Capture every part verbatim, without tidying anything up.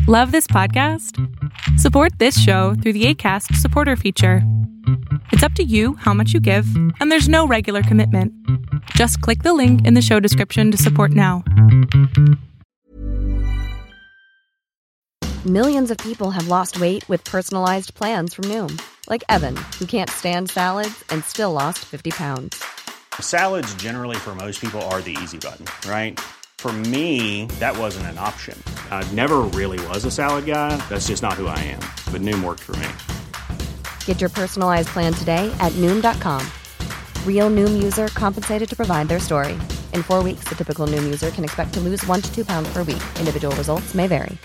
Love this podcast? Support this show through the Acast supporter feature. It's up to you how much you give, and there's no regular commitment. Just click the link in the show description to support now. Millions of people have lost weight with personalized plans from Noom. Like Evan, who can't stand salads and still lost fifty pounds. Salads generally for most people are the easy button, right? For me, that wasn't an option. I never really was a salad guy. That's just not who I am. But Noom worked for me. Get your personalized plan today at Noom dot com. Real Noom user compensated to provide their story. In four weeks, the typical Noom user can expect to lose one to two pounds per week. Individual results may vary.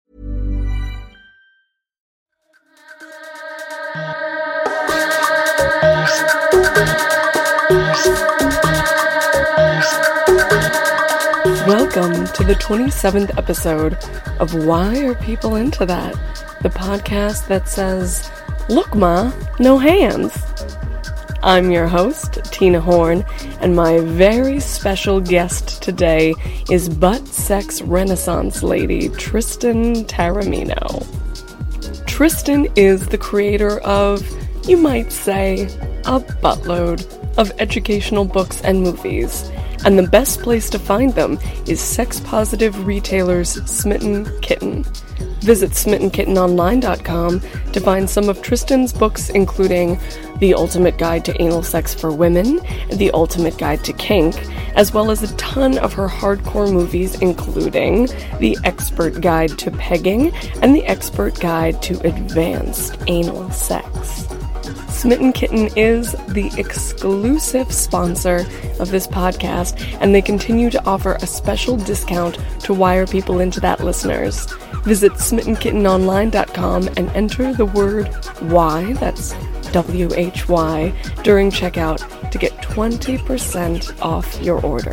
Welcome to the twenty-seventh episode of Why Are People Into That? The podcast that says, look ma, no hands. I'm your host, Tina Horn, and my very special guest today is butt sex renaissance lady Tristan Taormino. Tristan is the creator of, you might say, a buttload of educational books and movies. And the best place to find them is sex-positive retailers Smitten Kitten. Visit smitten kitten online dot com to find some of Tristan's books, including The Ultimate Guide to Anal Sex for Women, The Ultimate Guide to Kink, as well as a ton of her hardcore movies, including The Expert Guide to Pegging and The Expert Guide to Advanced Anal Sex. Smitten Kitten is the exclusive sponsor of this podcast, and they continue to offer a special discount to Why Are People Into That listeners. Visit smitten kitten online dot com and enter the word WHY, that's W H Y, during checkout to get twenty percent off your order.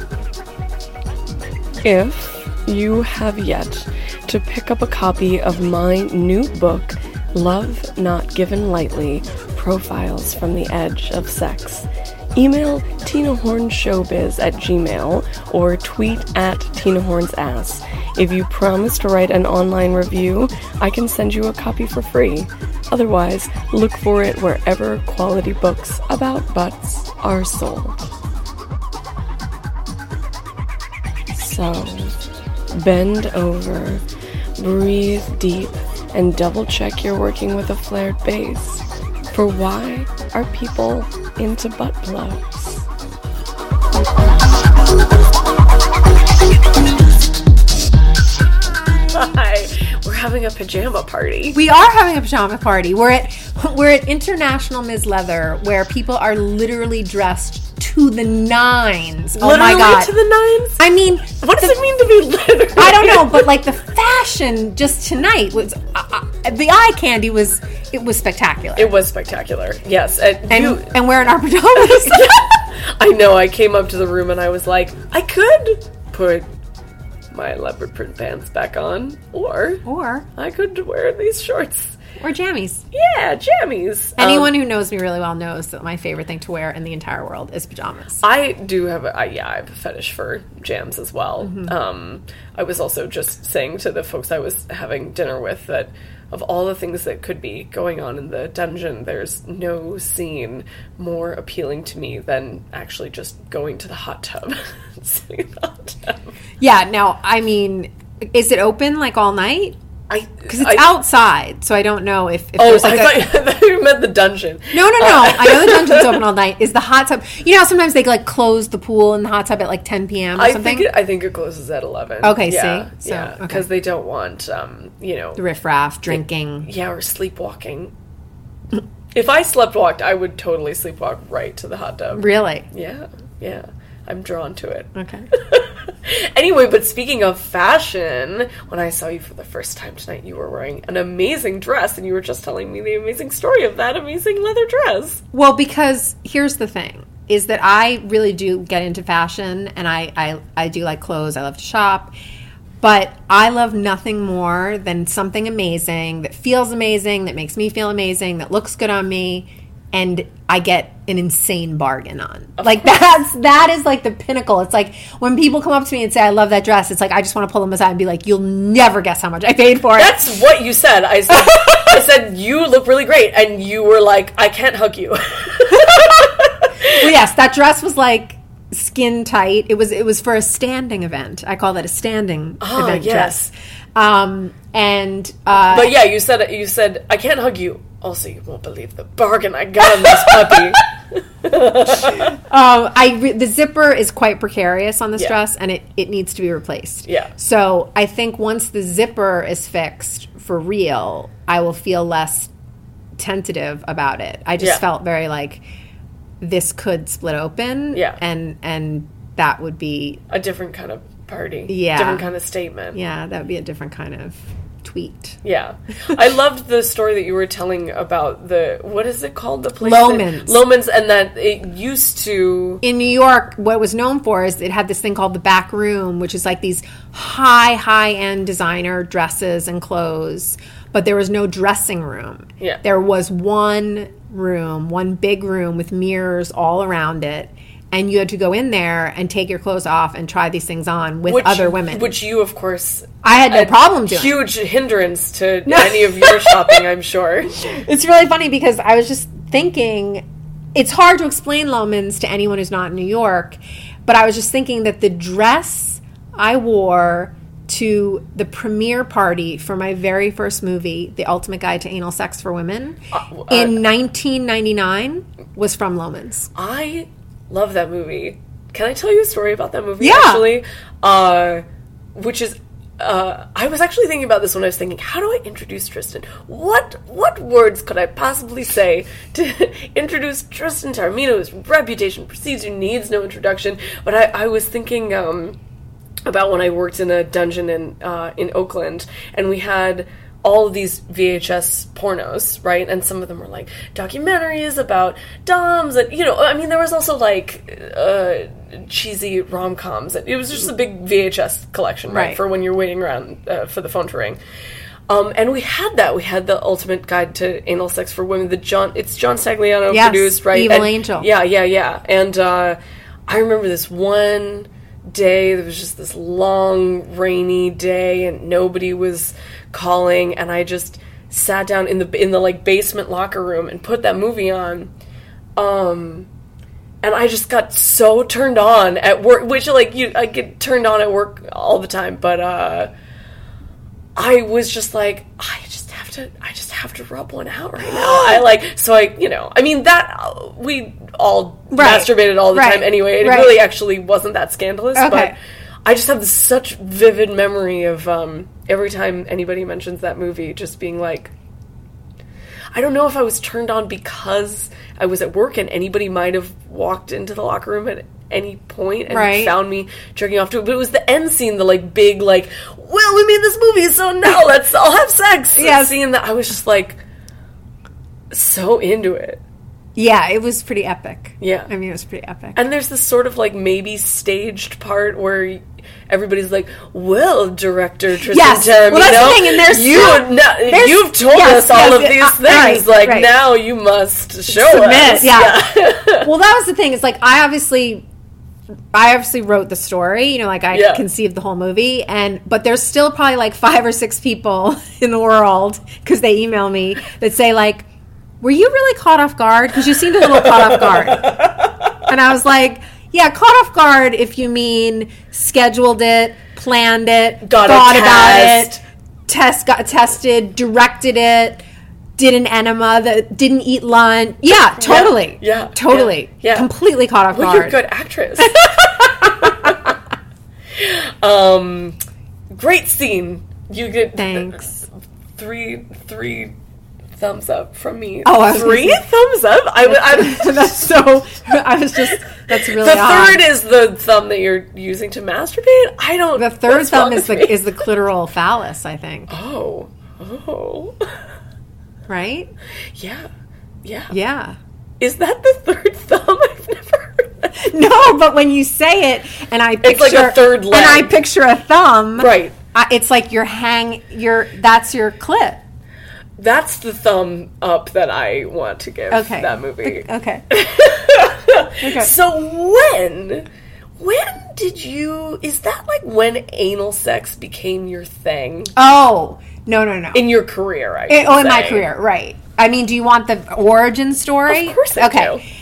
If you have yet to pick up a copy of my new book, Love Not Given Lightly, Profiles from the Edge of Sex, email tinahornshowbiz at gmail or tweet at tinahornsass. If you promise to write an online review, I can send you a copy for free. Otherwise, look for it wherever quality books about butts are sold. So, bend over, breathe deep, and double check you're working with a flared bass. For why are people into butt plugs? Hi, we're having a pajama party. We are having a pajama party. We're at we're at International Miz Leather, where people are literally dressed to the nines. Literally, oh my god, to the nines? I mean, what does the, it mean to be literally? I don't know, but like the fashion just tonight was uh, uh, the eye candy was it was spectacular. It was spectacular. Yes, and and, you, and wearing our pajamas. I know. I came up to the room and I was like, I could put my leopard print pants back on, or or I could wear these shorts. Or jammies. Yeah, jammies. Anyone um, who knows me really well knows that my favorite thing to wear in the entire world is pajamas. I do have a, I, yeah, I have a fetish for jams as well. Mm-hmm. Um, I was also just saying to the folks I was having dinner with that of all the things that could be going on in the dungeon, there's no scene more appealing to me than actually just going to the hot tub. Sitting in the hot tub. Yeah, now, I mean, is it open like all night? Because it's I, outside, so I don't know if, if oh, there's like I a... thought, I thought you meant the dungeon. No, no, no. Uh, I know the dungeon's open all night. Is the hot tub... You know, sometimes they like close the pool and the hot tub at like ten p.m. or I something? Think it, I think it closes at eleven. Okay, yeah, see? So, yeah, because okay. they don't want, um, you know... The riffraff, drinking. It, yeah, or sleepwalking. If I sleptwalked, I would totally sleepwalk right to the hot tub. Really? Yeah, yeah. I'm drawn to it. Okay. Anyway, but speaking of fashion, when I saw you for the first time tonight, you were wearing an amazing dress, and you were just telling me the amazing story of that amazing leather dress. Well, because here's the thing, is that I really do get into fashion, and I, I, I do like clothes. I love to shop. But I love nothing more than something amazing that feels amazing, that makes me feel amazing, that looks good on me. and I get an insane bargain on. Of like course. that's that is like the pinnacle. It's like when people come up to me and say, I love that dress, it's like I just want to pull them aside and be like, you'll never guess how much I paid for it. That's what you said. I said, I said you look really great, and you were like, I can't hug you. Well, yes, that dress was like skin tight. It was it was for a standing event. I call that a standing oh, event yes. dress. Um, and uh, but yeah, you said you said I can't hug you. Also, you won't believe the bargain I got on this puppy. um, I re- the zipper is quite precarious on this yeah. dress, and it, it needs to be replaced. Yeah. So I think once the zipper is fixed for real, I will feel less tentative about it. I just yeah. felt very like this could split open. Yeah. And and that would be a different kind of party. Yeah. Different kind of statement. Yeah, that would be a different kind of tweet. Yeah. I loved the story that you were telling about the, what is it called? The place? Loehmann's. Loehmann's, and that it used to... In New York, what it was known for is it had this thing called the back room, which is like these high, high-end designer dresses and clothes, but there was no dressing room. Yeah. There was one room, one big room with mirrors all around it, and you had to go in there and take your clothes off and try these things on with which, other women. Which you, of course... I had no problem doing. Huge hindrance to any of your shopping, I'm sure. It's really funny because I was just thinking, it's hard to explain Loehmann's to anyone who's not in New York, but I was just thinking that the dress I wore to the premiere party for my very first movie, The Ultimate Guide to Anal Sex for Women, uh, uh, in nineteen ninety-nine was from Loehmann's. I love that movie. Can I tell you a story about that movie, yeah. actually? Uh, which is... Uh, I was actually thinking about this when I was thinking, how do I introduce Tristan? What what words could I possibly say to introduce Tristan Taormino, whose reputation precedes you, needs no introduction? But I, I was thinking um, about when I worked in a dungeon in uh, in Oakland, and we had all of these V H S pornos, right? And some of them were like documentaries about doms, and you know, I mean, there was also like uh, cheesy rom-coms. It was just a big V H S collection, right? right. For when you're waiting around uh, for the phone to ring. Um, and we had that. We had the Ultimate Guide to Anal Sex for Women. The John, it's John Stagliano yes, produced, right? Evil and, Angel. Yeah, yeah, yeah. And uh, I remember this one day. There was just this long, rainy day, and nobody was calling, and I just sat down in the in the like basement locker room and put that movie on, um, and I just got so turned on at work, which like you I get turned on at work all the time, but uh, I was just like, I just have to I just have to rub one out right now. I like so I you know I mean that we all right. masturbated all the right. time anyway. It right. really actually wasn't that scandalous, okay. but I just have this such vivid memory of um, every time anybody mentions that movie, just being like, I don't know if I was turned on because I was at work and anybody might have walked into the locker room at any point and right. found me jerking off to it, but it was the end scene, the like big like, well, we made this movie, so now let's all have sex. Yeah, scene that I was just like so into it. Yeah, it was pretty epic. Yeah. I mean, it was pretty epic. And there's this sort of, like, maybe staged part where everybody's like, well, director Tristan yes. Taormino, well, that's the thing, and there's you, so, no, there's, you've told yes, us all yes, of these uh, things. right, like, right. now you must show Submit, us. Yeah. yeah. Well, that was the thing. It's like, I obviously... I obviously wrote the story, you know, like I yeah. conceived the whole movie, and but there's still probably like five or six people in the world, because they email me, that say like, were you really caught off guard? Because you seemed a little caught off guard. And I was like, yeah, caught off guard if you mean scheduled it, planned it, got thought about test. it, test got tested, directed it, did an enema, that didn't eat lunch. Yeah, totally. Yeah, yeah totally. Yeah, yeah. Completely caught off well, guard. You're a good actress. um, great scene. You get thanks. Three, three thumbs up from me. Oh, I was three gonna say, thumbs up. I, I, that's so. I was just. That's really. The odd. third is the thumb that you're using to masturbate. I don't. The third thumb is the me? is the clitoral phallus, I think. Oh, oh. Right? Yeah, yeah, yeah. Is that the third thumb? I've never heard that. No, but when you say it, and I picture, it's like a third leg, and I picture a thumb, right? I, it's like you're hang, you're that's your clit. That's the thumb up that I want to give Okay. that movie. The- okay. Okay. So when, when did you, is that like when anal sex became your thing? Oh, no, no, no. In your career, I In- oh, in say. my career, right. I mean, do you want the origin story? Of course I okay. do.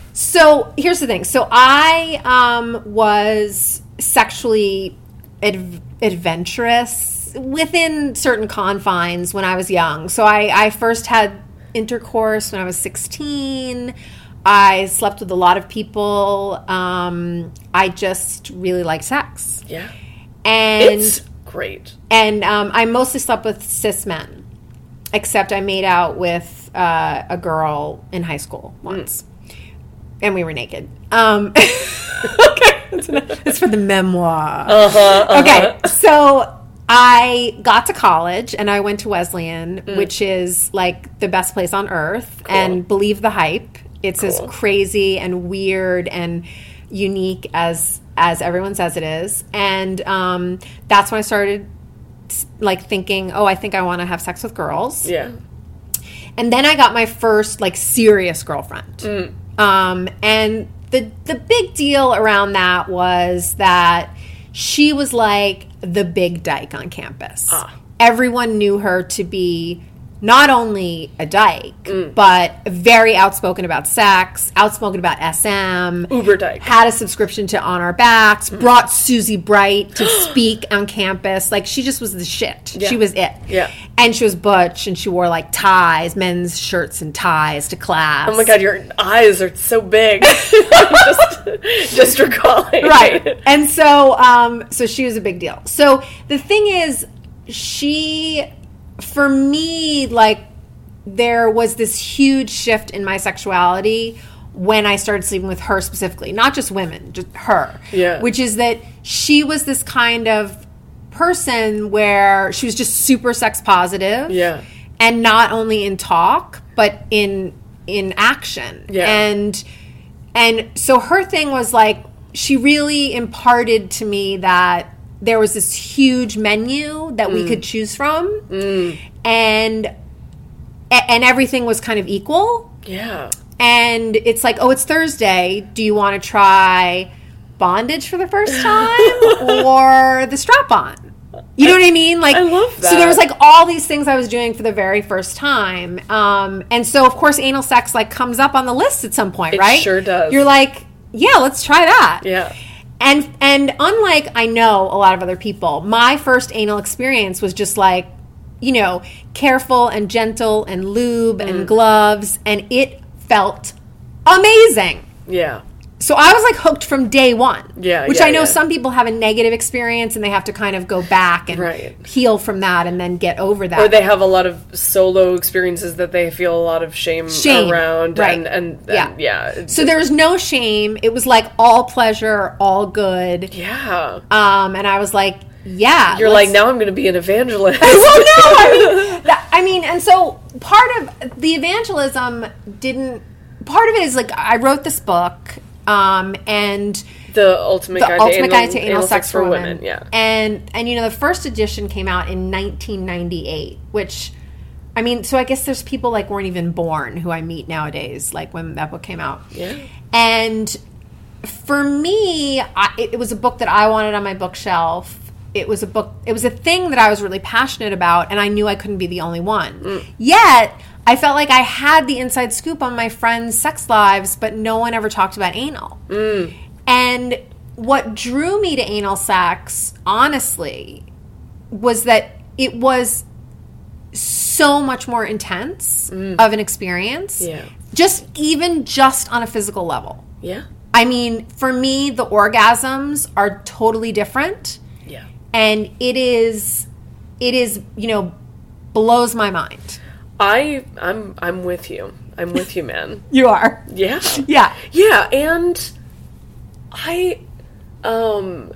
So here's the thing. So I um, was sexually adv- adventurous within certain confines when I was young. So I, I first had intercourse when I was sixteen. I slept with a lot of people. Um, I just really like sex. Yeah. And It's great. and um, I mostly slept with cis men, except I made out with uh, a girl in high school once. And we were naked. Um, okay. It's, it's for the memoir. Uh-huh, uh-huh. Okay. So I got to college and I went to Wesleyan, Mm. which is like the best place on earth. And believe the hype. It's Cool. as crazy and weird and unique as as everyone says it is. And um, that's when I started like thinking, oh, I think I want to have sex with girls. Yeah. And then I got my first like serious girlfriend. Um, and the the big deal around that was that she was like the big dyke on campus. Everyone knew her to be not only a dyke, but very outspoken about sex, outspoken about S M. Uber dyke. Had a subscription to On Our Backs, brought Susie Bright to speak on campus. Like, she just was the shit. Yeah. She was it. Yeah. And she was butch, and she wore, like, ties, men's shirts and ties to class. Oh my god, your eyes are so big. just, just recalling. Right. And so, um, so she was a big deal. So the thing is, she... For me, like, there was this huge shift in my sexuality when I started sleeping with her specifically. Not just women, just her. Yeah. Which is that she was this kind of person where she was just super sex positive. Yeah. And not only in talk, but in in action. Yeah. And and so her thing was like, she really imparted to me that there was this huge menu that we could choose from, and and everything was kind of equal. Yeah. And it's like, oh, it's Thursday. Do you want to try bondage for the first time or the strap-on? You know what I mean? Like, I love that. So there was like all these things I was doing for the very first time, um, and so of course anal sex like comes up on the list at some point, It right? sure does. You're like, yeah, let's try that. Yeah. And and unlike I know a lot of other people, my first anal experience was just like, you know, careful and gentle and lube Mm. and gloves, and it felt amazing. Yeah. So I was like hooked from day one. Yeah, Which yeah, I know yeah. some people have a negative experience and they have to kind of go back and Right. heal from that and then get over that. Or they have a lot of solo experiences that they feel a lot of shame, Shame, around. right. And, and, Yeah. and yeah. it's- so there was no shame. It was like all pleasure, all good. yeah. Um, and I was like, yeah. You're let's- like, now I'm going to be an evangelist. well, no, I mean, that, I mean, and so part of the evangelism didn't. Part of it is like I wrote this book, um, and The Ultimate, the Guide, Ultimate to Guide Anal, to Anal, Sex for Women. Yeah. and and you know the first edition came out in nineteen ninety-eight, which. I mean, so I guess there's people like weren't even born who I meet nowadays, like when that book came out. Yeah. And for me, I, it, it was a book that I wanted on my bookshelf. It was a book, it was a thing that I was really passionate about, and I knew I couldn't be the only one. Mm. Yet, I felt like I had the inside scoop on my friends' sex lives, but no one ever talked about anal. Mm. And what drew me to anal sex, honestly, was that it was so much more intense of an experience. Yeah. Just even just on a physical level. Yeah. I mean, for me, the orgasms are totally different, Yeah. and it is, it is, you know, blows my mind. I, I'm, I'm with you. I'm with you, man. You are, Yeah. yeah, Yeah, and I, um,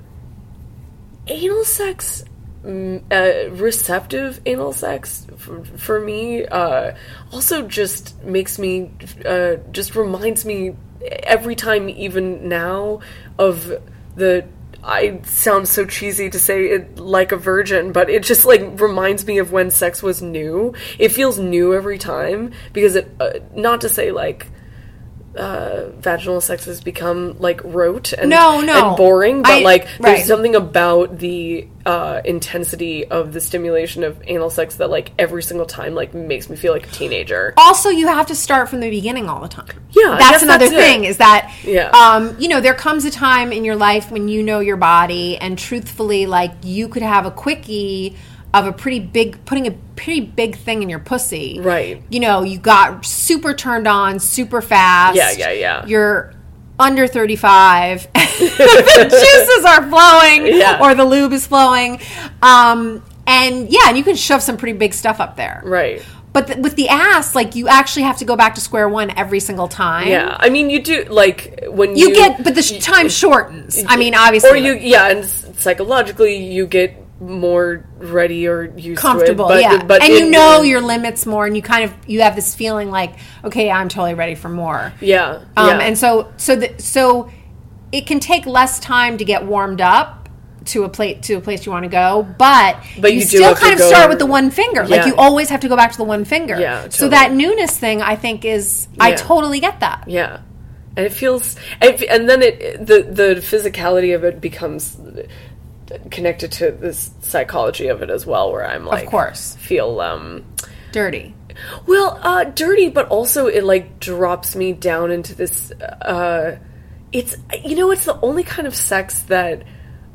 anal sex, mm, uh, receptive anal sex for, for me, uh, also just makes me, uh, just reminds me every time, even now, of the I sound so cheesy to say it like a virgin, but it just, like, reminds me of when sex was new. It feels new every time, because it, uh, not to say, like, uh, vaginal sex has become, like, rote and, no, no. and boring, but, I, like, there's right. something about the uh, intensity of the stimulation of anal sex that, like, every single time, like, makes me feel like a teenager. Also, you have to start from the beginning all the time. Yeah, I that's guess another that's thing, it. is that, yeah. um, you know, there comes a time in your life when you know your body, and truthfully, like, you could have a quickie of a pretty big, putting a pretty big thing in your pussy. Right. You know, you got super turned on, super fast. Yeah, yeah, yeah. You're under thirty-five. The juices are flowing, yeah. or the lube is flowing. Um, and yeah, and you can shove some pretty big stuff up there. Right. But th- with the ass, like, you actually have to go back to square one every single time. Yeah, I mean, you do, like, when you... You get, but the sh- time shortens. I mean, obviously. Or you, yeah, and psychologically, you get more ready or used comfortable, to it. yeah. But and in, you know your limits more, and you kind of, you have this feeling like, okay, I'm totally ready for more. Yeah, Um, yeah. And so, so, the, so it can take less time to get warmed up to a place to a place you want to go, but, but you, you do still have kind to of go, start with the one finger. Yeah. Like, you always have to go back to the one finger. Yeah, totally. So that newness thing, I think, is I Yeah. totally get that. Yeah, and it feels, and then it the the physicality of it becomes connected to this psychology of it as well, where I'm like, Of course. feel um Dirty. well uh dirty, but also it, like, drops me down into this uh it's, you know, it's the only kind of sex that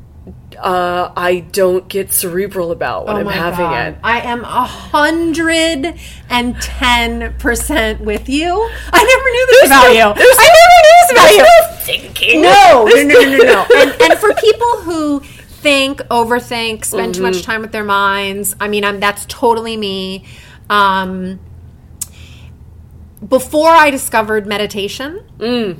uh I don't get cerebral about when Oh I'm my having God. it. I am a hundred and ten percent with you. I never knew this about no- you. there's I never knew this about you. no thinking. No, no, no, no, no, no. And, and for people who think, overthink, spend too much time with their minds, I mean, I'm, that's totally me. Um, before I discovered meditation, Mm.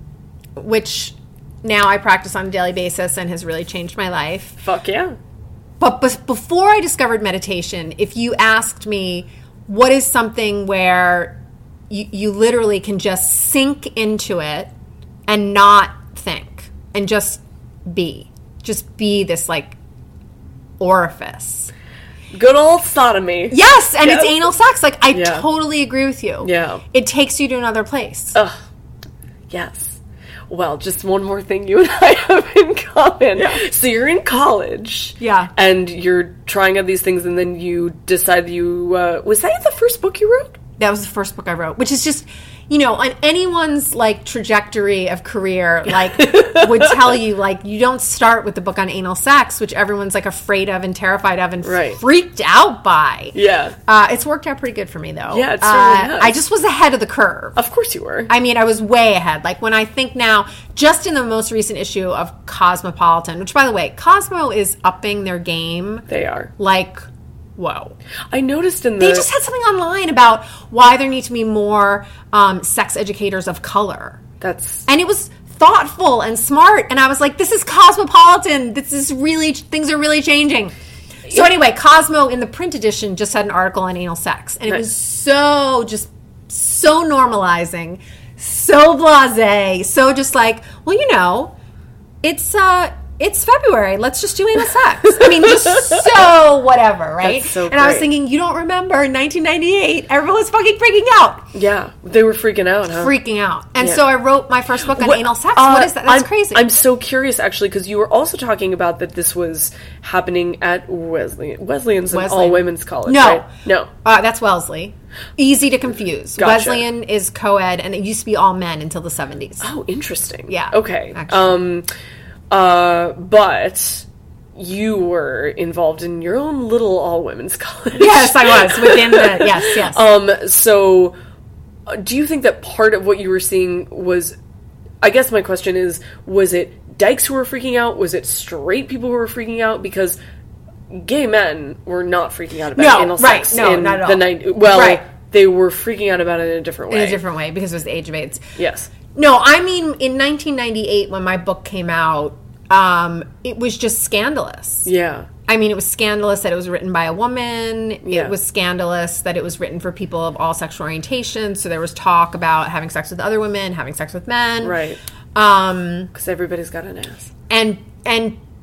which now I practice on a daily basis and has really changed my life. Fuck yeah. But bes- before I discovered meditation, if you asked me what is something where you, you literally can just sink into it and not think and just be, just be this, like, orifice. Good old sodomy. Yes, and Yes. it's anal sex. Like, I Yeah. totally agree with you. Yeah. It takes you to another place. Ugh. Yes. Well, just one more thing you and I have in common. Yeah. So you're in college. Yeah. And you're trying out these things, and then you decide you... Uh, was that the first book you wrote? That was the first book I wrote, which is just, you know, on anyone's, like, trajectory of career, like, would tell you, like, you don't start with the book on anal sex, which everyone's, like, afraid of and terrified of and Right. freaked out by. Yeah. Uh, it's worked out pretty good for me, though. Yeah, it certainly uh, has. I just was ahead of the curve. Of course you were. I mean, I was way ahead. Like, when I think now, just in the most recent issue of Cosmopolitan, which, by the way, Cosmo is upping their game. They are. Like, whoa. I noticed in the... They just had something online about why there need to be more um, sex educators of color. That's... And it was thoughtful and smart. And I was like, this is Cosmopolitan. This is really, things are really changing. So anyway, Cosmo in the print edition just had an article on anal sex. And it Nice. was so, just so normalizing, so blasé, so just like, well, you know, it's, uh, it's February. Let's just do anal sex. I mean, just so whatever, right? That's so and I was great. thinking, you don't remember in nineteen ninety-eight, everyone was fucking freaking out. Yeah. They were freaking out, huh? Freaking out. And Yeah. so I wrote my first book on What- anal sex. uh, What is that? That's I'm, crazy. I'm so curious, actually, because you were also talking about that this was happening at Wesleyan. Wesleyan's an Wesleyan. all-women's college, No. right? No. Uh, that's Wellesley. Easy to confuse. Gotcha. Wesleyan is co-ed, and it used to be all men until the seventies. Oh, interesting. Yeah, Okay. actually. Um, uh, but you were involved in your own little all-women's college. Yes, I was within the yes, yes. Um, so uh, do you think that part of what you were seeing was, I guess my question is, was it dykes who were freaking out? Was it straight people who were freaking out? Because gay men were not freaking out about No, anal right, sex no, in not at the all. night. Well, Right. they were freaking out about it in a different way. in a different way because it was the age of AIDS. Yes. No, I mean in nineteen ninety-eight when my book came out, um, it was just scandalous. Yeah. I mean, it was scandalous that it was written by a woman. Yeah. It was scandalous that it was written for people of all sexual orientations. So there was talk about having sex with other women, having sex with men. Right. Um, Because everybody's got an ass. and and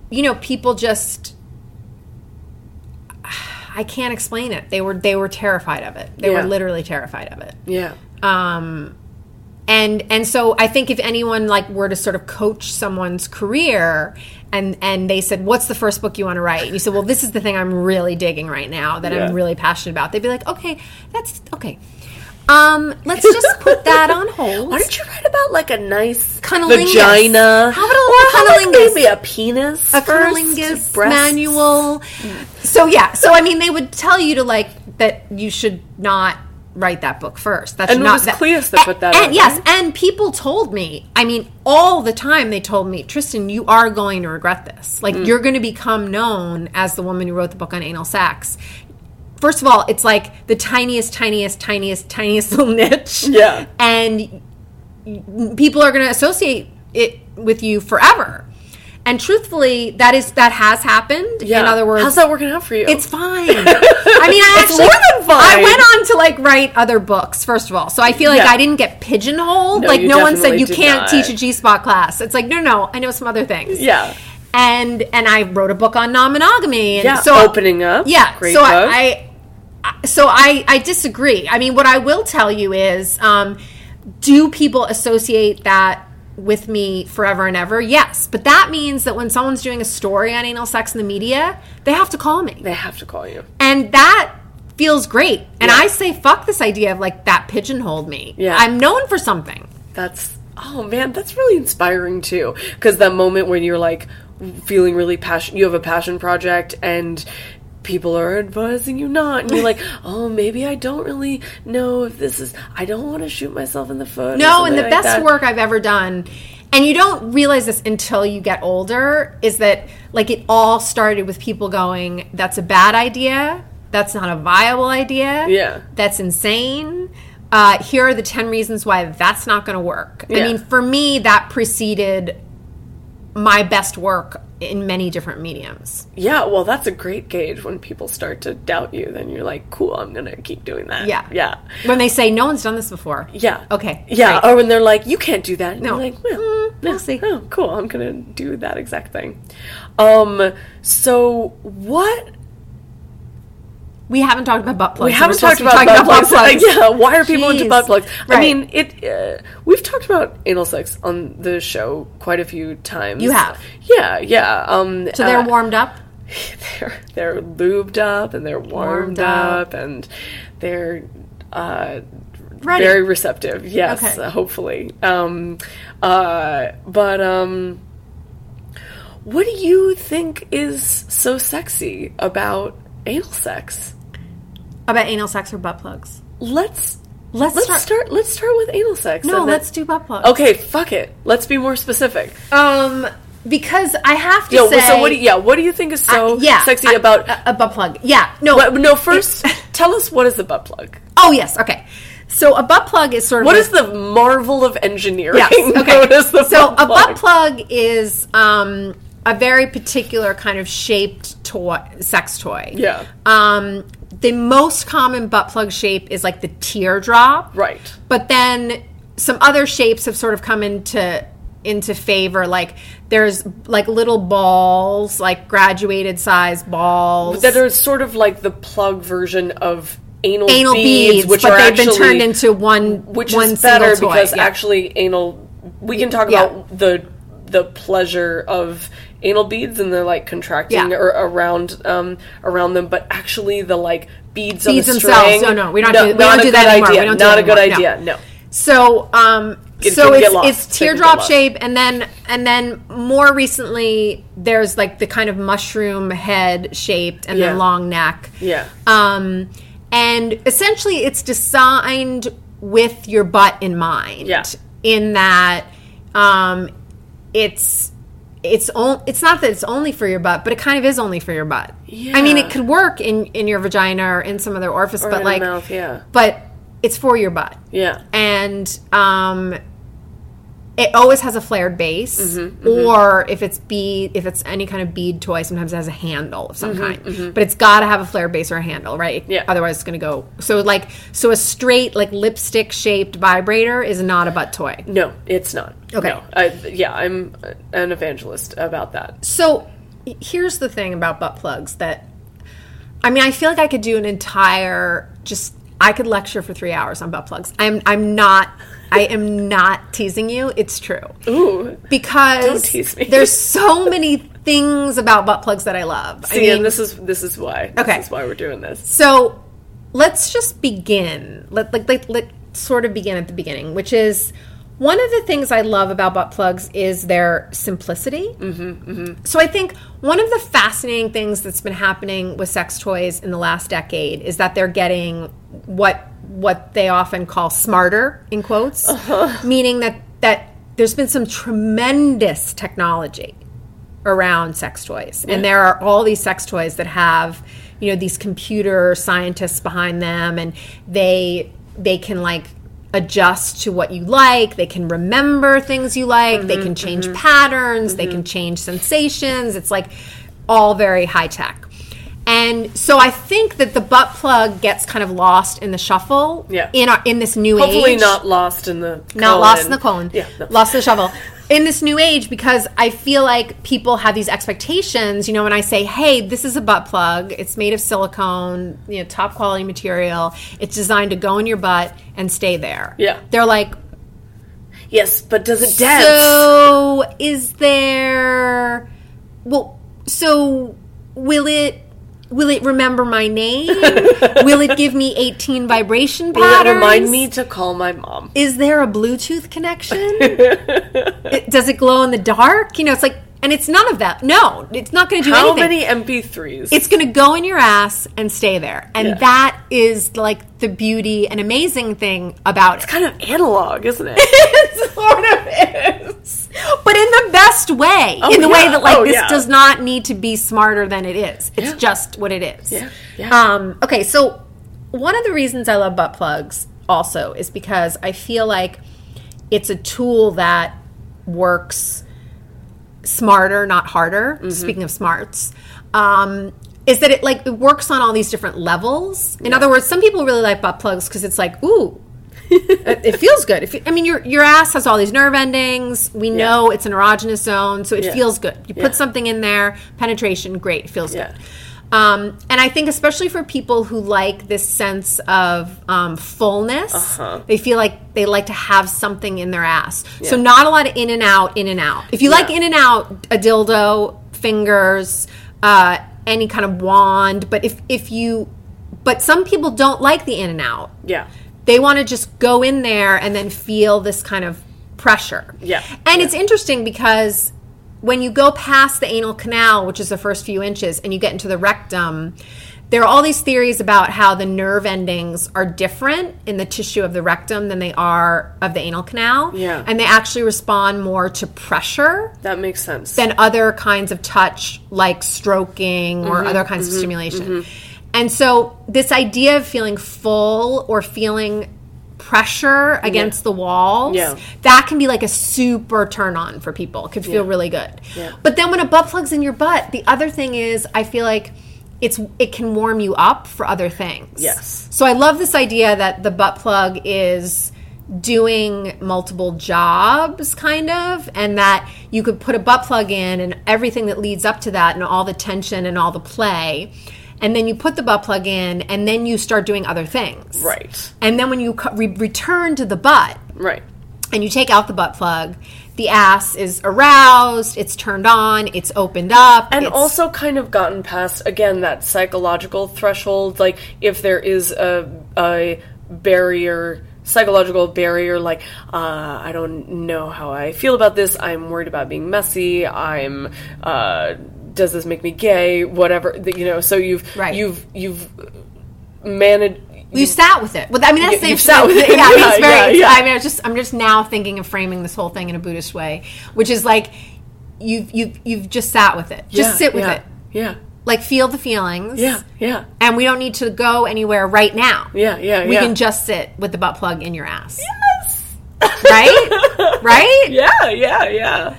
you know, people just, I can't explain it. They were they were terrified of it. They Yeah. were literally terrified of it. Yeah. Um, and and so I think if anyone like were to sort of coach someone's career, and and they said, "What's the first book you want to write?" And you said, "Well, this is the thing I'm really digging right now that Yeah. I'm really passionate about." They'd be like, "Okay, that's okay. Um, let's just put that on hold." Why don't you write about like a nice Cunnilingus. vagina? How about a or little how about cunnilingus? maybe a penis? A first? cunnilingus Breasts? manual. So yeah, so I mean, they would tell you to like that you should not write that book first. That should And it not. was that, Cleus that put that and, out, yes, right? and people told me. I mean, all the time they told me, Tristan, you are going to regret this. Like Mm. you're going to become known as the woman who wrote the book on anal sex. First of all, it's like the tiniest, tiniest, tiniest, tiniest little niche. Yeah. And people are going to associate it with you forever. And truthfully, that is that has happened. Yeah. In other words, how's that working out for you? it's fine. I mean, I It's actually more than fine. I went on to like write other books. First of all, so I feel like Yeah. I didn't get pigeonholed. No, like you no one said definitely you did can't not. teach a G spot class. It's like no, no, I know some other things. yeah. And and I wrote a book on non-monogamy. And Yeah, so Opening Up. Yeah. Great so book. I, I so I I disagree. I mean, what I will tell you is, um, do people associate that with me forever and ever? Yes, but that means that when someone's doing a story on anal sex in the media, they have to call me. They have to call you. And that feels great. And Yeah. I say, fuck this idea of like that pigeonholed me. Yeah. I'm known for something. That's, oh man, that's really inspiring too. Because that moment when you're like feeling really passionate, you have a passion project and people are advising you not, and you're like, oh, maybe I don't really know if this is, I don't want to shoot myself in the foot. or No, and something the like best that. work I've ever done, and you don't realize this until you get older, is that like it all started with people going, that's a bad idea. That's not a viable idea. Yeah. That's insane. Uh, here are the ten reasons why that's not going to work. I Yeah. mean, for me, that preceded my best work in many different mediums. Yeah, well, that's a great gauge when people start to doubt you. Then you're like, cool, I'm going to keep doing that. Yeah. Yeah. When they say, no one's done this before. Yeah. Okay, Yeah. great. Or when they're like, you can't do that. And No. you're like, well, Mm, we'll no. see. Oh, cool. I'm going to do that exact thing. Um, so what... We haven't talked about butt plugs. We so haven't we're talked supposed to about, be butt talking plugs. Yeah, why are people into Jeez. butt plugs? I Right. mean, it. Uh, we've talked about anal sex on the show quite a few times. You have. Yeah, yeah. Um, So they're uh, warmed up? they're they're lubed up and they're warmed, Warmed up. up and they're uh, Ready. very receptive. Yes, Okay. uh, hopefully. Um, uh, but um, what do you think is so sexy about anal sex? About anal sex or butt plugs? Let's Let's, let's start. start. Let's start with anal sex. No, and then- let's do butt plugs. Okay, fuck it. Let's be more specific. Um, because I have to Yo, say, so what? Do you, yeah, what do you think is so uh, yeah, sexy I- about? a, a butt plug? Yeah, no, What- no, first, tell us what is the butt plug. Oh yes, okay. So a butt plug is sort of What a- is the marvel of engineering? Yes, okay. known as the so butt a butt plug is um, a very particular kind of shaped toy, sex toy. Yeah. Um, the most common butt plug shape is like the teardrop. Right. But then some other shapes have sort of come into into favor. Like there's like little balls, like graduated size balls. That are sort of like the plug version of anal, anal beads, beads, which but are they've actually been turned into one which one is better single toy. because Yeah. actually anal. We can talk Yeah. about the the pleasure of anal beads and the like contracting Yeah. or around um around them, but actually the like beads, Beads on the themselves. string. No, no, we don't no, do- we not don't a do good that anymore. idea. We don't do not that a good anymore. No. idea. No. So, um, It so can get it's lost. it's They can get teardrop lost. shape, and then and then more recently, there's like the kind of mushroom head shaped, and Yeah. then long neck. Yeah. Um, and essentially, it's designed with your butt in mind. Yeah. In that, um, it's. It's on, It's not that it's only for your butt, but it kind of is only for your butt. I mean, Yeah. it could work in, in your vagina or in some other orifice, Or but in like, the mouth, yeah. but it's for your butt. Yeah. And um, it always has a flared base, Mm-hmm, or if it's bead, if it's any kind of bead toy, sometimes it has a handle of some Mm-hmm, kind. But it's got to have a flared base or a handle, right? Yeah. Otherwise, it's going to go. So like, so a straight like lipstick shaped vibrator is not a butt toy. No, it's not. Okay. No. I, yeah, I'm an evangelist about that. So here's the thing about butt plugs that, I mean, I feel like I could do an entire, just, I could lecture for three hours on butt plugs. I'm, I'm not, I am not teasing you. It's true. Ooh. Because don't tease me. There's so many things about butt plugs that I love. See, I mean, and this is, this is why. Okay. This is why we're doing this. So let's just begin. Let, like, let, let sort of begin at the beginning, which is, one of the things I love about butt plugs is their simplicity. Mm-hmm, mm-hmm. So I think one of the fascinating things that's been happening with sex toys in the last decade is that they're getting what what they often call smarter, in quotes, uh-huh. meaning that, that there's been some tremendous technology around sex toys. Yeah. And there are all these sex toys that have, you know, these computer scientists behind them, and they they can, like, adjust to what you like. They can remember things you like. Mm-hmm, they can change mm-hmm. patterns. Mm-hmm. They can change sensations. It's like all very high tech. And so I think that the butt plug gets kind of lost in the shuffle yeah. in our, in this new Hopefully age. not lost in the colon. Not lost in the colon. Yeah, no. Lost in the shuffle. In this new age, because I feel like people have these expectations, you know, when I say, hey, this is a butt plug, it's made of silicone, you know, top quality material, it's designed to go in your butt and stay there. Yeah. They're like, yes, but does it dance? So is there, well, so will it, will it remember my name? Will it give me eighteen vibration patterns? Will it remind me to call my mom? Is there a Bluetooth connection? it, does it glow in the dark? You know, it's like, and it's none of that. No, it's not going to do How anything. How many M P threes? It's going to go in your ass and stay there. And yeah. that is like the beauty and amazing thing about it's it. It's kind of analog, isn't it? It sort of is. But in the best way. Oh, in the yeah. way that, like, oh, this yeah. does not need to be smarter than it is. It's yeah. just what it is. Yeah. yeah. Um, okay, so one of the reasons I love butt plugs also is because I feel like it's a tool that works smarter, not harder. Mm-hmm. Speaking of smarts, um, is that it like it works on all these different levels. In yeah. other words, some people really like butt plugs because it's like, ooh, it, it feels good. If you, I mean, your your ass has all these nerve endings. We yeah. know it's an erogenous zone, so it yeah. feels good. You put yeah. something in there, penetration, great, it feels yeah. good. Um, and I think especially for people who like this sense of um, fullness, uh-huh. they feel like they like to have something in their ass. Yeah. So not a lot of in and out, in and out. If you yeah. like in and out, a dildo, fingers, uh, any kind of wand. But if, if you, but some people don't like the in and out. Yeah. They want to just go in there and then feel this kind of pressure. Yeah. And yeah. it's interesting because when you go past the anal canal, which is the first few inches, and you get into the rectum, there are all these theories about how the nerve endings are different in the tissue of the rectum than they are of the anal canal. Yeah. And they actually respond more to pressure. That makes sense. Than other kinds of touch, like stroking or mm-hmm, other kinds mm-hmm, of stimulation. Mm-hmm. And so this idea of feeling full or feeling pressure against yeah. the walls, yeah. that can be like a super turn on for people. It could feel yeah. really good. Yeah. But then when a butt plug's in your butt, the other thing is I feel like it's it can warm you up for other things. Yes. So I love this idea that the butt plug is doing multiple jobs, kind of, and that you could put a butt plug in and everything that leads up to that and all the tension and all the play. And then you put the butt plug in, and then you start doing other things. Right. And then when you re- return to the butt, right, and you take out the butt plug, the ass is aroused, it's turned on, it's opened up. And it's also kind of gotten past, again, that psychological threshold. Like, if there is a, a barrier, psychological barrier, like, uh, I don't know how I feel about this, I'm worried about being messy, I'm... Uh, does this make me gay? Whatever, you know. So you've right. you've you've managed. You, you sat with it. Well, I mean, that's the you sat with it. Yeah, I mean, it's yeah, very. yeah, yeah. I mean, I just I'm just now thinking of framing this whole thing in a Buddhist way, which is like you've you've you've just sat with it. Just yeah, sit with yeah, it. Yeah. Like, feel the feelings. Yeah, yeah. And we don't need to go anywhere right now. Yeah, yeah, we yeah. can just sit with the butt plug in your ass. Yes. Right. Right. Yeah, yeah, yeah.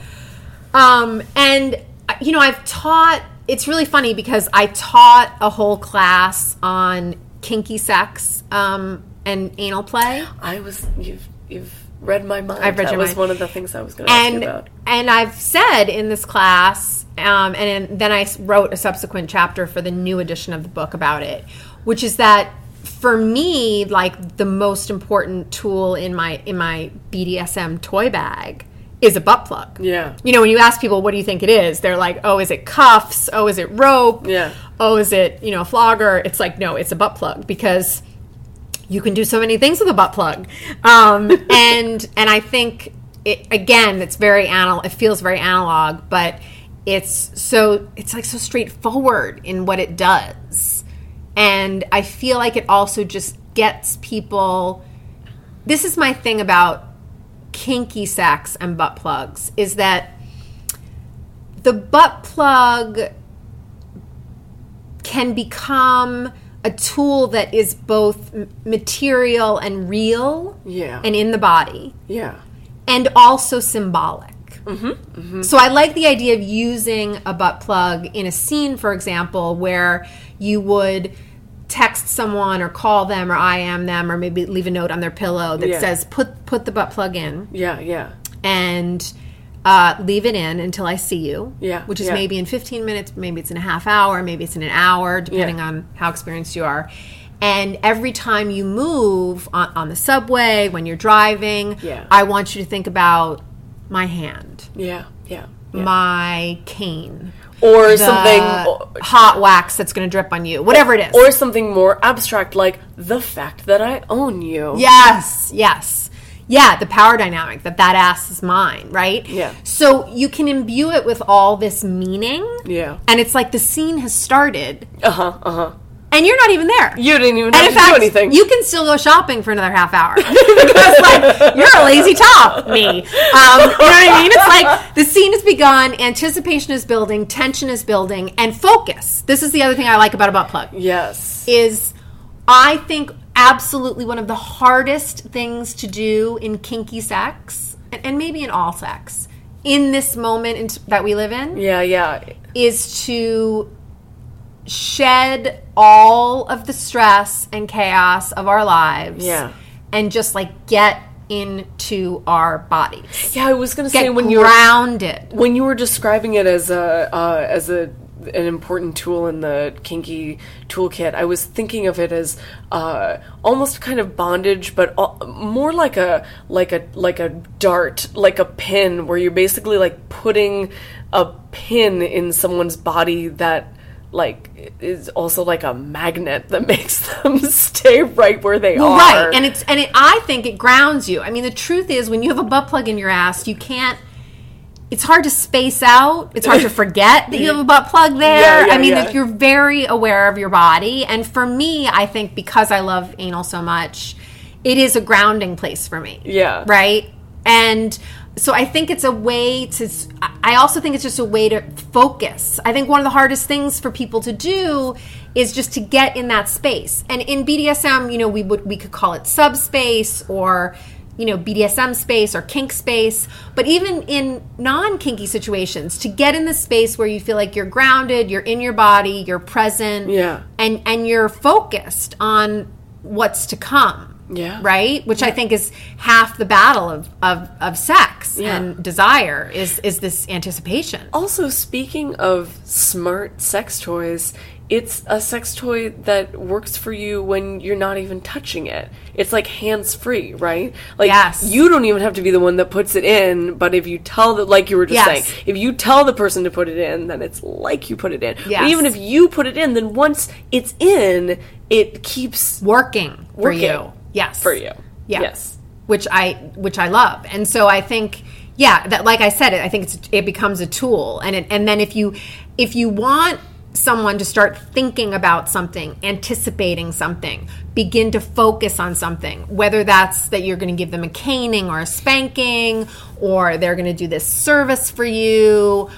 Um, and you know, I've taught. It's really funny because I taught a whole class on kinky sex um, and anal play. I was you've you've read my mind. I've read that your was mind. one of the things I was going to ask you about. And I've said in this class, um, and then I wrote a subsequent chapter for the new edition of the book about it, which is that for me, like the most important tool in my in my B D S M toy bag is a butt plug. Yeah. You know, when you ask people, what do you think it is? They're like, oh, is it cuffs? Oh, is it rope? Yeah. Oh, is it, you know, a flogger? It's like, no, it's a butt plug, because you can do so many things with a butt plug. Um, and and I think, it, again, it's very anal. It feels very analog, but it's so, it's like so straightforward in what it does. And I feel like it also just gets people, this is my thing about kinky sex and butt plugs, is that the butt plug can become a tool that is both material and real, yeah, and in the body, yeah, and also symbolic. Mm-hmm, mm-hmm. So I like the idea of using a butt plug in a scene, for example, where you would text someone or call them or I M them or maybe leave a note on their pillow that yeah. says, put put the butt plug in. Yeah, yeah. And uh, leave it in until I see you. Yeah, Which is yeah. maybe in fifteen minutes, maybe it's in a half hour, maybe it's in an hour, depending Yeah. on how experienced you are. And every time you move on, on the subway, when you're driving, Yeah. I want you to think about my hand, Yeah, yeah. yeah. my cane, or the something hot wax that's going to drip on you, whatever it is. Or something more abstract, like the fact that I own you. Yes, yes. Yeah, the power dynamic, that that ass is mine, right? Yeah. So you can imbue it with all this meaning. Yeah. And it's like the scene has started, Uh-huh, uh-huh. and you're not even there. You didn't even and have in to fact, do anything. you can still go shopping for another half hour. Because, like, you're a lazy top, me. Um, you know what I mean? It's like the scene has begun, anticipation is building, tension is building, and focus. This is the other thing I like about a butt plug. Yes. Is I think absolutely one of the hardest things to do in kinky sex, and, and maybe in all sex, in this moment in, that we live in, Yeah, yeah. is to shed all of the stress and chaos of our lives, Yeah. and just like get into our bodies. Yeah, I was going to Get say when you were grounded. when you were describing it as a uh, as a an important tool in the kinky toolkit, I was thinking of it as uh, almost kind of bondage, but al- more like a like a like a dart, like a pin, where you're basically like putting a pin in someone's body that like is also like a magnet that makes them stay right where they Well, are. right, and it's and it, I think it grounds you. I mean, the truth is, when you have a butt plug in your ass, you can't. It's hard to space out. It's hard to forget that you have a butt plug there. Yeah, yeah, I mean, yeah. that you're very aware of your body. And for me, I think because I love anal so much, it is a grounding place for me. Yeah. Right? And so I think it's a way to, I also think it's just a way to focus. I think one of the hardest things for people to do is just to get in that space. And in B D S M, you know, we would, we could call it subspace or, you know, B D S M space or kink space. But even in non-kinky situations, to get in the space where you feel like you're grounded, you're in your body, you're present, Yeah. and, and you're focused on what's to come. Yeah. Right? Which I think is half the battle of, of, of sex Yeah. and desire is, is this anticipation. Also, speaking of smart sex toys, it's a sex toy that works for you when you're not even touching it. It's like hands-free, right? Like, Yes. you don't even have to be the one that puts it in, but if you tell the, like you were just Yes. saying, if you tell the person to put it in, then it's like you put it in. Yes. But even if you put it in, then once it's in, it keeps Working for Working. you. Yes. for you. Yeah. Yes. Which I which I love. And so I think yeah, that like I said, I think it's it becomes a tool. And it, and then if you if you want someone to start thinking about something, anticipating something, begin to focus on something, whether that's that you're going to give them a caning or a spanking, or they're going to do this service for you,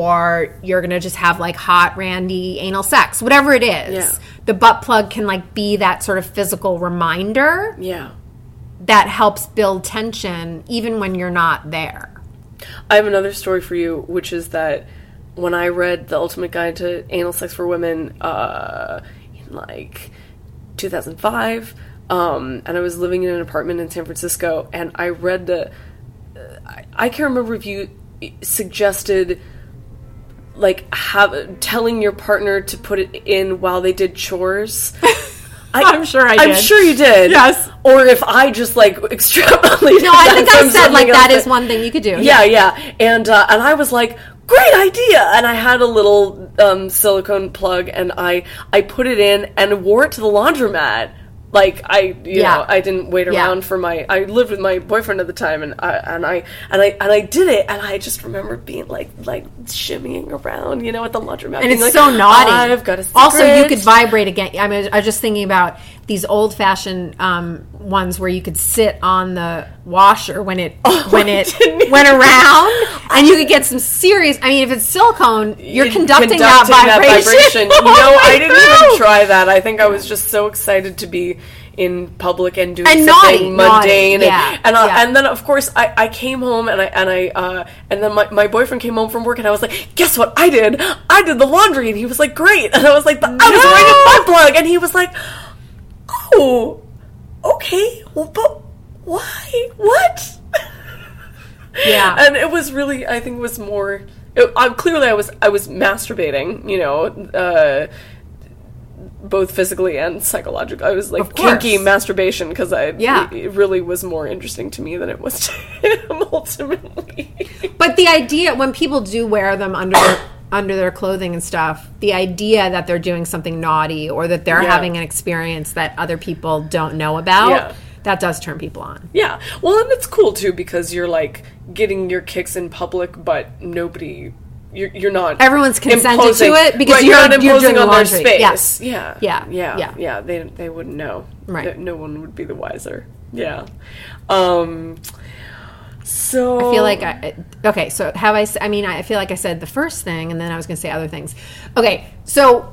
or you're going to just have like hot, randy anal sex, whatever it is. Yeah. The butt plug can like be that sort of physical reminder Yeah. that helps build tension even when you're not there. I have another story for you, which is that when I read The Ultimate Guide to Anal Sex for Women uh, in like two thousand five, um, and I was living in an apartment in San Francisco, and I read the, uh, I, I can't remember if you suggested, like, have telling your partner to put it in while they did chores. I, I'm sure I did. I'm sure you did. Yes. Or if I just, like, extrapolated. No, I think I said, like, that else. is one thing you could do. Yeah, yeah. yeah. And, uh, and I was like, great idea! And I had a little um, silicone plug, and I, I put it in and wore it to the laundromat. Like, I, you Yeah. know, I didn't wait Yeah. around for my, I lived with my boyfriend at the time, and I, and I, and I, and I did it, and I just remember being, like, like, shimmying around, you know, at the laundromat. And it's like, so naughty. I've got a secret. Also, you could vibrate again. I mean, I was just thinking about these old-fashioned um, ones where you could sit on the washer when it Oh, when it went around, and you could get some serious. I mean, if it's silicone, you're conducting, that vibration. You know, Oh my I didn't God. even try that. I think I was just so excited to be in public and doing And something naughty, mundane, naughty, and yeah, and, uh, yeah. and then of course I, I came home and I and I uh, and then my, my boyfriend came home from work, and I was like, guess what I did? I did the laundry, and he was like, great, and I was like, I was No. wearing a butt plug, and he was like, oh, okay, well, but why? What? Yeah. And it was really, I think it was more, it, I, clearly I was, I was masturbating, you know, uh, both physically and psychologically. I was like Of course. kinky masturbation, because I, Yeah. it, it really was more interesting to me than it was to him, ultimately. But the idea, when people do wear them under their, under their clothing and stuff, the idea that they're doing something naughty or that they're Yeah. having an experience that other people don't know about, Yeah. that does turn people on. Yeah. Well, and it's cool too, because you're like getting your kicks in public, but nobody, you're, you're not. Everyone's consented imposing- to it because right, you're, not you're imposing doing on the their laundry. space. Yes. Yeah. Yeah. Yeah. Yeah. Yeah. They they wouldn't know. Right. No, no one would be the wiser. Yeah. Um. So I feel like I, okay, so have I, s- I mean, I feel like I said the first thing and then I was going to say other things. Okay, so,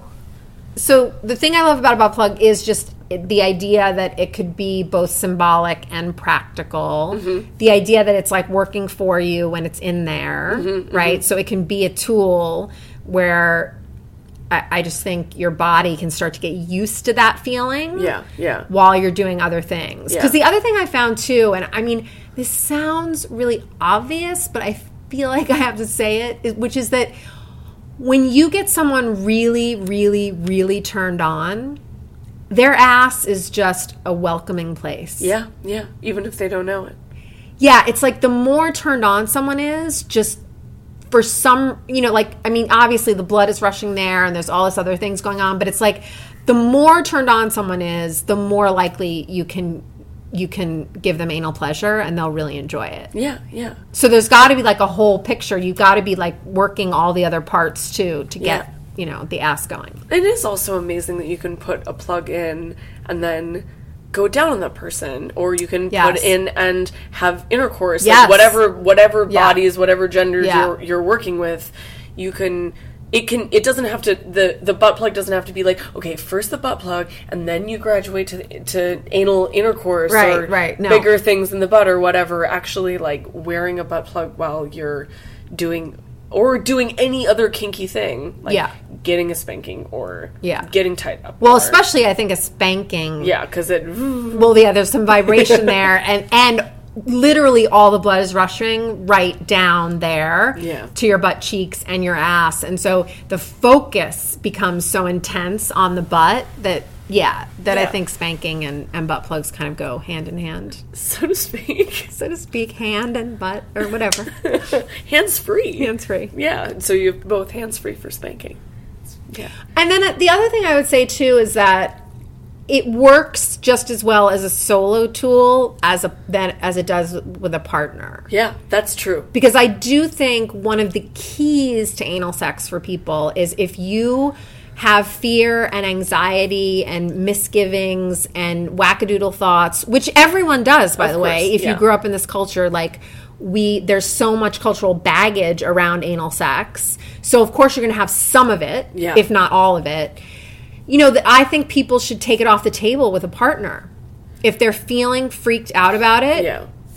so the thing I love about a butt plug is just the idea that it could be both symbolic and practical. Mm-hmm. The idea that it's like working for you when it's in there, Mm-hmm, right? So it can be a tool where I, I just think your body can start to get used to that feeling. Yeah. Yeah. While you're doing other things. Yeah. Because the other thing I found too, and I mean, this sounds really obvious, but I feel like I have to say it, is- which is that when you get someone really, really, really turned on, their ass is just a welcoming place. Yeah. Yeah. Even if they don't know it. Yeah, it's like the more turned on someone is, just for some, you know, like, I mean, obviously the blood is rushing there and there's all this other things going on, but it's like the more turned on someone is, the more likely you can you can give them anal pleasure and they'll really enjoy it. Yeah. Yeah. So there's got to be like a whole picture. You've got to be like working all the other parts too to get, Yeah. you know, the ass going. It is also amazing that you can put a plug in and then go down on that person, or you can Yes. put in and have intercourse. Yes. Like whatever, whatever Yeah. bodies, whatever genders Yeah. you're you're working with, you can. It can. It doesn't have to. The the butt plug doesn't have to be like, okay, first the butt plug, and then you graduate to to anal intercourse, Right, or right, no. bigger things in the butt or whatever. Actually, like wearing a butt plug while you're doing. Or doing any other kinky thing, like Yeah. getting a spanking or Yeah. getting tied up. Well, or- especially I think a spanking. yeah, because it. Well, yeah, there's some vibration there, and and literally all the blood is rushing right down there Yeah. to your butt cheeks and your ass, and so the focus becomes so intense on the butt that yeah, that I Yeah. think spanking and, and butt plugs kind of go hand in hand, so to speak, so to speak, hand and butt or whatever, hands free. hands free. Yeah, so you have both hands free for spanking. Yeah, And then the other thing I would say too is that it works just as well as a solo tool as a that as it does with a partner. yeah, that's true. Because I do think one of the keys to anal sex for people is if you have fear and anxiety and misgivings and wackadoodle thoughts, which everyone does, by Of the way, course, if yeah. you grew up in this culture, like we, there's so much cultural baggage around anal sex. So of course you're going to have some of it, Yeah. if not all of it. You know, that I think people should take it off the table with a partner. If they're feeling freaked out about it, Yeah.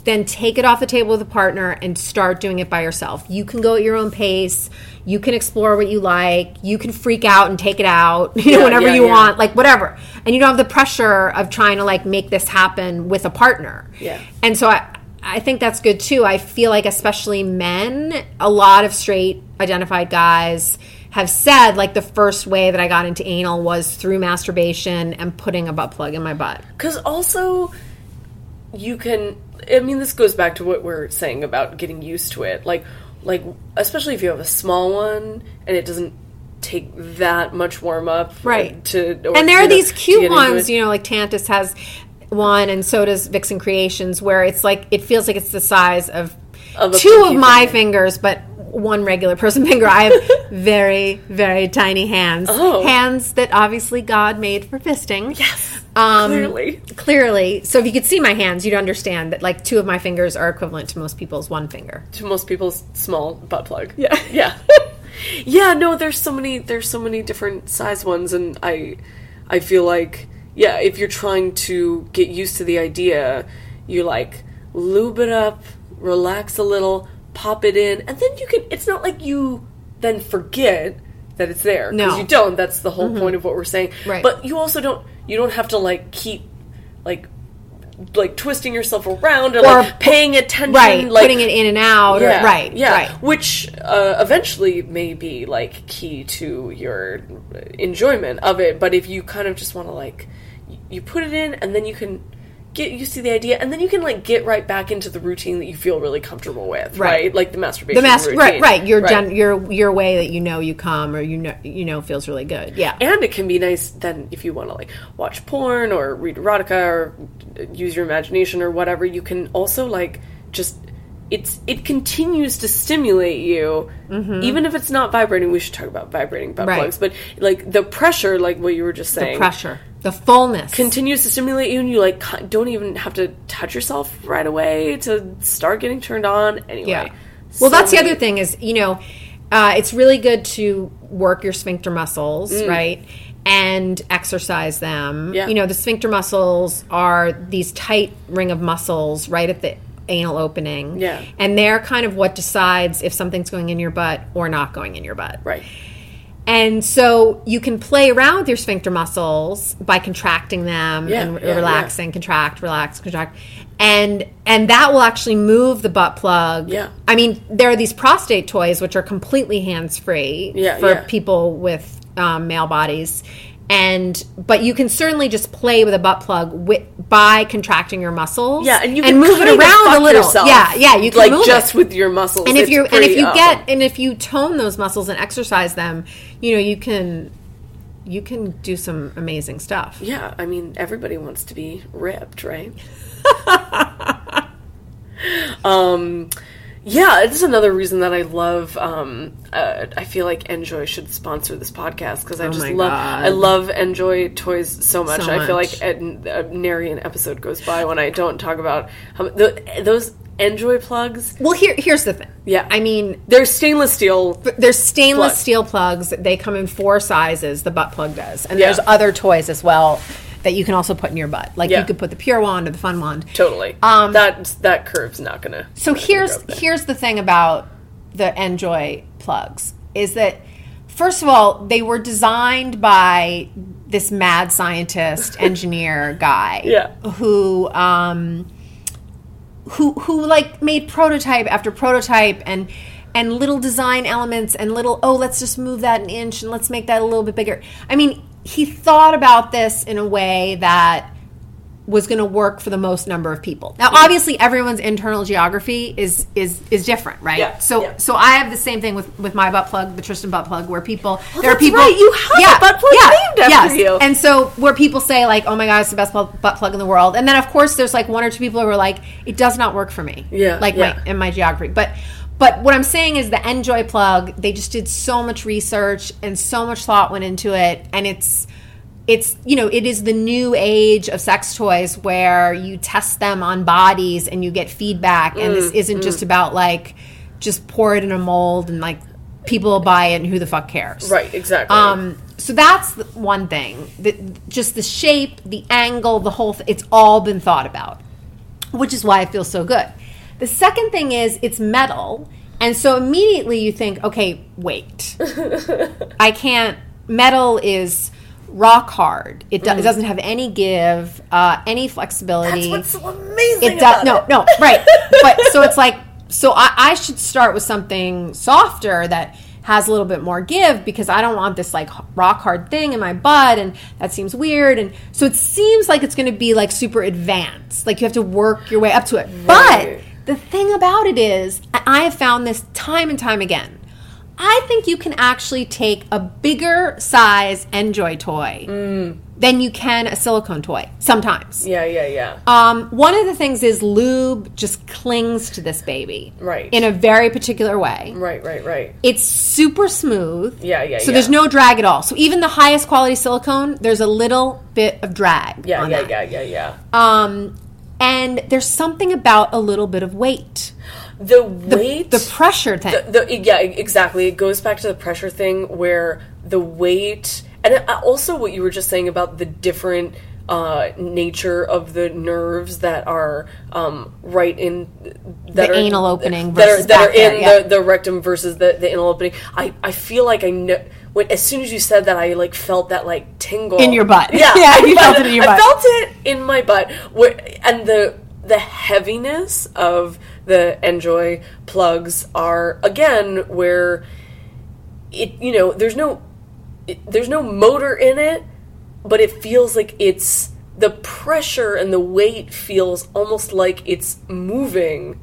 then take it off the table with a partner and start doing it by yourself. You can go at your own pace. You can explore what you like. You can freak out and take it out, you know, Yeah, whenever yeah, you yeah. want, like whatever. And you don't have the pressure of trying to like make this happen with a partner. Yeah. And so I, I think that's good too. I feel like especially men, a lot of straight identified guys have said like the first way that I got into anal was through masturbation and putting a butt plug in my butt. Because also, you can, I mean, this goes back to what we're saying about getting used to it. Like, like especially if you have a small one and it doesn't take that much warm up. Right. To, or, and there you are know, these to get cute into ones, it. you know, like Tantus has one and so does Vixen Creations, where it's like, it feels like it's the size of, Of a two pinky of my finger. fingers, but one regular person finger. I have very, very tiny hands. Oh. Hands that obviously God made for fisting. Yes. Um, Clearly. Clearly. So if you could see my hands, you'd understand that like two of my fingers are equivalent to most people's one finger. To most people's small butt plug. Yeah. Yeah. Yeah, no, there's so many there's so many different size ones, and I I feel like, yeah, if you're trying to get used to the idea, you like lube it up, relax a little, pop it in, and then you can, it's not like you then forget that it's there. No. Because you don't. That's the whole point of what we're saying. Right. But you also don't, you don't have to like keep like like twisting yourself around or, Or like paying attention, Right. like Putting it in and out. yeah, Or, right. yeah, Right. which uh, eventually may be like key to your enjoyment of it. But if you kind of just want to like, y- you put it in and then you can get used to the idea, and then you can like get right back into the routine that you feel really comfortable with, right? Right. Like the masturbation The mas- routine, right, right. Your right. Gen- your your way that you know you come or you know you know feels really good. Yeah. And it can be nice then if you want to like watch porn or read erotica or use your imagination or whatever. You can also like just it's it continues to stimulate you, even if it's not vibrating. We should talk about vibrating butt Right. plugs, but like the pressure, like what you were just the saying, pressure, the fullness. continues to stimulate you, and you like ki- don't even have to touch yourself right away to start getting turned on. Anyway, Yeah. So Well, that's the many- other thing is, you know, uh, it's really good to work your sphincter muscles, right? And exercise them. Yeah. You know, the sphincter muscles are these tight ring of muscles right at the anal opening. Yeah. And they're kind of what decides if something's going in your butt or not going in your butt. right. And so you can play around with your sphincter muscles by contracting them Yeah, and yeah, relaxing, contract, relax, contract. And and that will actually move the butt plug. Yeah. I mean, there are these prostate toys which are completely hands-free Yeah, for yeah. people with um, male bodies. And but you can certainly just play with a butt plug with, by contracting your muscles. Yeah, and you can move it kind of around fuck a little. yourself, Yeah, yeah, you can like move just it. with your muscles. And if It's you and if pretty you awesome. get and if you tone those muscles and exercise them, you know, you can you can do some amazing stuff. Yeah, I mean, everybody wants to be ripped, right? um, yeah, it's another reason that I love. Um, uh, I feel like Enjoy should sponsor this podcast because I Oh just my love. God. I love Enjoy toys so much. So I feel much. like an, a nary an episode goes by when I don't talk about how, the, those Enjoy plugs. Well, here here's the thing. Yeah, I mean, they're stainless steel. there's stainless Plug. steel plugs. They come in four sizes. The butt plug does, and Yeah. there's other toys as well that you can also put in your butt. Like Yeah. you could put the Pure Wand or the Fun Wand. Totally. Um, that that curve's not gonna. So not gonna here's go there. here's the thing about the Enjoy plugs is that first of all, they were designed by this mad scientist engineer guy Yeah. who um who who like made prototype after prototype and and little design elements and little, oh, let's just move that an inch and let's make that a little bit bigger. I mean, he thought about this in a way that was going to work for the most number of people. Now, obviously, everyone's internal geography is is is different, right? Yeah, So, yeah. so I have the same thing with, with my butt plug, the Tristan butt plug, where people there are that's people. right, you have a butt plug named after yes. you. And so, where people say like, "Oh my God, it's the best butt butt plug in the world," and then of course, there's like one or two people who are like, "It does not work for me." Yeah, like yeah. my in my geography, but. But what I'm saying is the Enjoy plug, they just did so much research and so much thought went into it, and it's it's you know it is the new age of sex toys where you test them on bodies and you get feedback, and Mm, this isn't just about like just pour it in a mold and like people will buy it and who the fuck cares, Right, exactly. um so that's the one thing, the, just the shape, the angle, the whole th- it's all been thought about. which is why it feels so good. The second thing is it's metal. And so immediately you think, okay, wait. I can't, metal is rock hard. It, do, mm. it doesn't have any give, uh, any flexibility. That's what's so amazing it about does, no, it. No, right. But so it's like, so I, I should start with something softer that has a little bit more give, because I don't want this like rock hard thing in my butt, and that seems weird. And so it seems like it's going to be like super advanced. Like you have to work your way up to it. Right. But the thing about it is, I have found this time and time again, I think you can actually take a bigger size Enjoy toy mm. than you can a silicone toy sometimes. Yeah, yeah, yeah. Um, one of the things is lube just clings to this baby. Right. In a very particular way. Right, right, right. It's super smooth. Yeah, yeah, So yeah. there's no drag at all. So even the highest quality silicone, there's a little bit of drag. Yeah, on yeah, that. yeah, yeah, yeah. Um, and there's something about a little bit of weight. The weight, the, the pressure thing. The, the, yeah, exactly. It goes back to the pressure thing, where the weight, and also what you were just saying about the different uh, nature of the nerves that are um, right in that the are, anal opening that versus are, that are there, in yeah. the, the rectum versus the, the anal opening. I, I feel like I know. When, as soon as you said that, I like felt that like tingle in your butt. Yeah, yeah, I you felt, felt it in your butt. I felt it in my butt, where, and the the heaviness of the Enjoy plugs are, again, where it, you know, there's no it, there's no motor in it, but it feels like it's, the pressure and the weight feels almost like it's moving,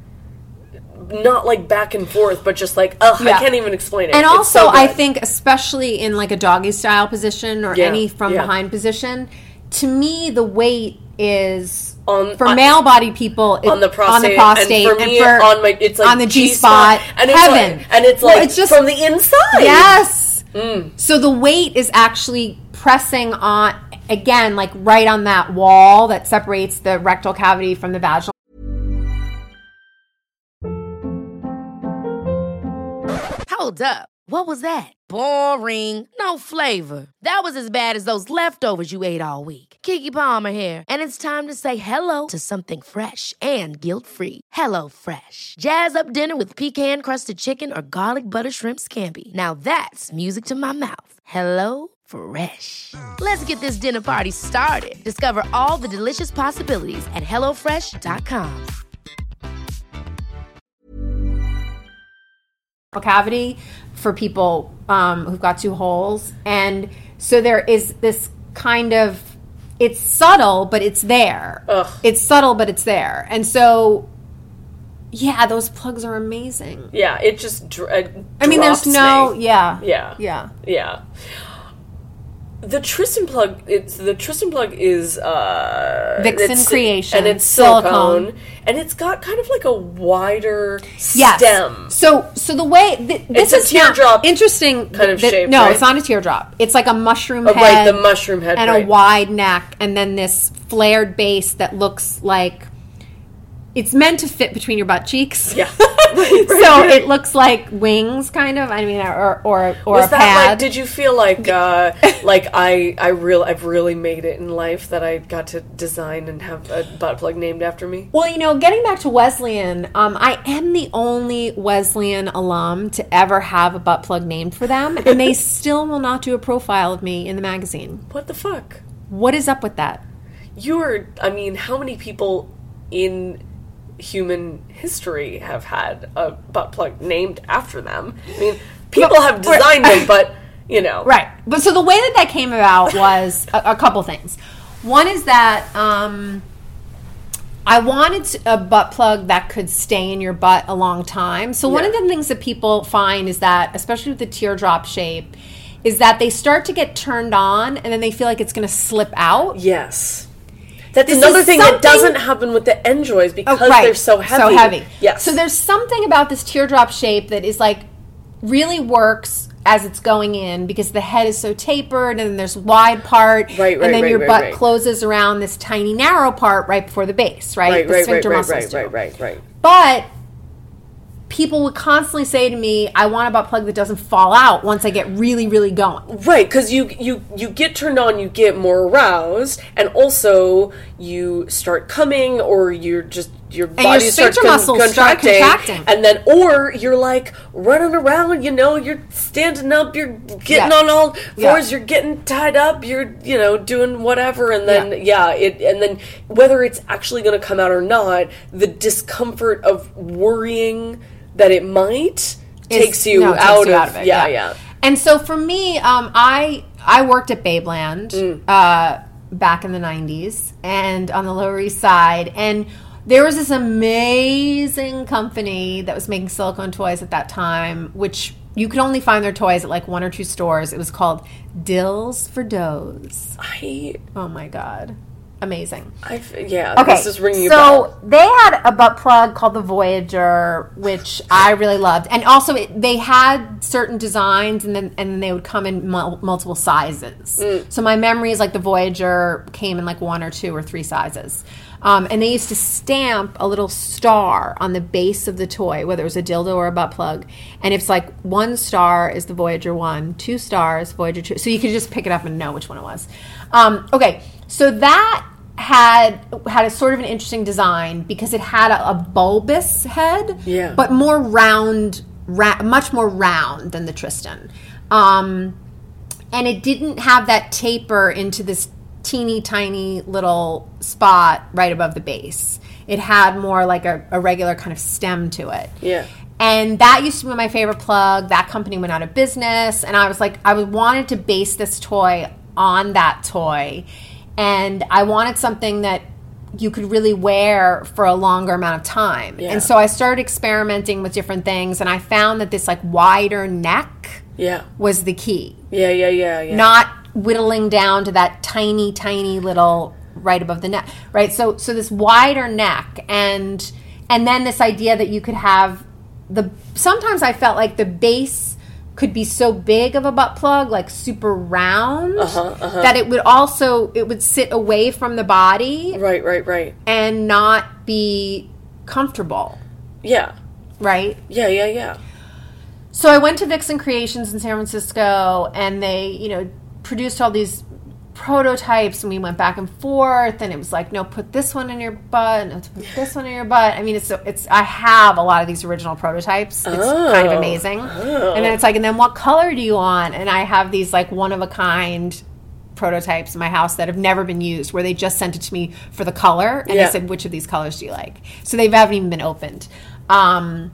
not like back and forth, but just like, ugh, yeah. I can't even explain it. And it's also, so I think, especially in like a doggy style position or yeah. any from yeah. behind position, to me, the weight is, on, for on, male body people, it, on the prostate, on the prostate, and for me, and for, on my, it's like on the G spot, and heaven, it's like, and it's like well, it's just, from the inside. Yes. Mm. So the weight is actually pressing on, again, like right on that wall that separates the rectal cavity from the vaginal. Hold up. What was that? Boring. No flavor. That was as bad as those leftovers you ate all week. Keke Palmer here, and it's time to say hello to something fresh and guilt-free. Hello Fresh. Jazz up dinner with pecan-crusted chicken or garlic butter shrimp scampi. Now that's music to my mouth. Hello Fresh. Let's get this dinner party started. Discover all the delicious possibilities at hello fresh dot com. Cavity for people um, who've got two holes, and so there is this kind of, it's subtle but it's there. Ugh. It's subtle but it's there, and so yeah, those plugs are amazing. Yeah, it just dr- uh, I mean, there's no me. yeah yeah yeah yeah. The Tristan plug, it's the Tristan plug is uh, Vixen it's, Creation, and it's silicone, silicone, and it's got kind of like a wider yes. stem. So, so the way th- this it's is a teardrop, interesting kind of th- shape. No, right? it's not a teardrop. It's like a mushroom oh, head, right? The mushroom head, and right. a wide neck, and then this flared base that looks like it's meant to fit between your butt cheeks. Yeah. Right, right, so right. it looks like wings, kind of. I mean, or or or Was a that pad. like? Did you feel like uh, like I I real I've really made it in life that I got to design and have a butt plug named after me? Well, you know, getting back to Wesleyan, um, I am the only Wesleyan alum to ever have a butt plug named for them, and they still will not do a profile of me in the magazine. What the fuck? What is up with that? You're. I mean, how many people in human history have had a butt plug named after them? I mean, people have designed them, but, you know. Right. But so the way that that came about was a, a couple things. One is that um, I wanted a butt plug that could stay in your butt a long time. So one Yeah. of the things that people find is that, especially with the teardrop shape, is that they start to get turned on and then they feel like it's going to slip out. Yes. That's This another is thing that something- doesn't happen with the Enjoys because Oh, right. they're so heavy. So heavy. Yes. So there's something about this teardrop shape that is like really works as it's going in because the head is so tapered and then there's wide part. Right, right, and then right, your right, butt right. closes around this tiny narrow part right before the base, right? Right, the right, right, sphincter right, muscles right, do. right, right, right. But people would constantly say to me, I want a butt plug that doesn't fall out once I get really, really going. Right, because you, you, you get turned on, you get more aroused, and also you start coming, or you're just, your and body your starts sphincter con- muscles contracting, start contracting. And then, or you're like running around, you know, you're standing up, you're getting Yeah. on all fours, Yeah. you're getting tied up, you're, you know, doing whatever, and then, yeah, yeah it, and then whether it's actually going to come out or not, the discomfort of worrying that it might takes you, no, it takes out, you of, out of it. Yeah, yeah, yeah. And so for me, um, I I worked at Babeland Mm. uh, back in the nineties and on the Lower East Side, and there was this amazing company that was making silicone toys at that time, which you could only find their toys at like one or two stores. It was called Dills for Does. I, Oh my God. Amazing. I've, yeah, Okay, this is ringing a so bell. they had a butt plug called the Voyager, which I really loved, and also it, they had certain designs, and then and then they would come in mul- multiple sizes. Mm. So my memory is like the Voyager came in like one or two or three sizes, um, and they used to stamp a little star on the base of the toy, whether it was a dildo or a butt plug, and it's like one star is the Voyager one, two stars Voyager two, so you could just pick it up and know which one it was. Um, okay, so that had had a sort of an interesting design because it had a, a bulbous head, Yeah. but more round, ra- much more round than the Tristan. Um, and it didn't have that taper into this teeny tiny little spot right above the base. It had more like a, a regular kind of stem to it. Yeah. And that used to be my favorite plug. That company went out of business, and I was like, I wanted to base this toy on that toy. And I wanted something that you could really wear for a longer amount of time. Yeah. And so I started experimenting with different things, and I found that this like wider neck Yeah. was the key. Yeah, yeah, yeah, yeah. Not whittling down to that tiny, tiny little right above the neck. Right? So so this wider neck, and and then this idea that you could have the sometimes I felt like the base could be so big of a butt plug, like super round, uh-huh, uh-huh. that it would also, it would sit away from the body Right, right, right. and not be comfortable, Yeah. right? Yeah, yeah, yeah. So I went to Vixen Creations in San Francisco, and they, you know, produced all these prototypes, and we went back and forth, and it was like, no, put this one in your butt, no, put this one in your butt. I mean, it's it's. I have a lot of these original prototypes. It's Oh. kind of amazing. Oh. And then it's like, and then what color do you want? And I have these like one of a kind prototypes in my house that have never been used, where they just sent it to me for the color, and Yeah. they said, which of these colors do you like? So they haven't even been opened. Um,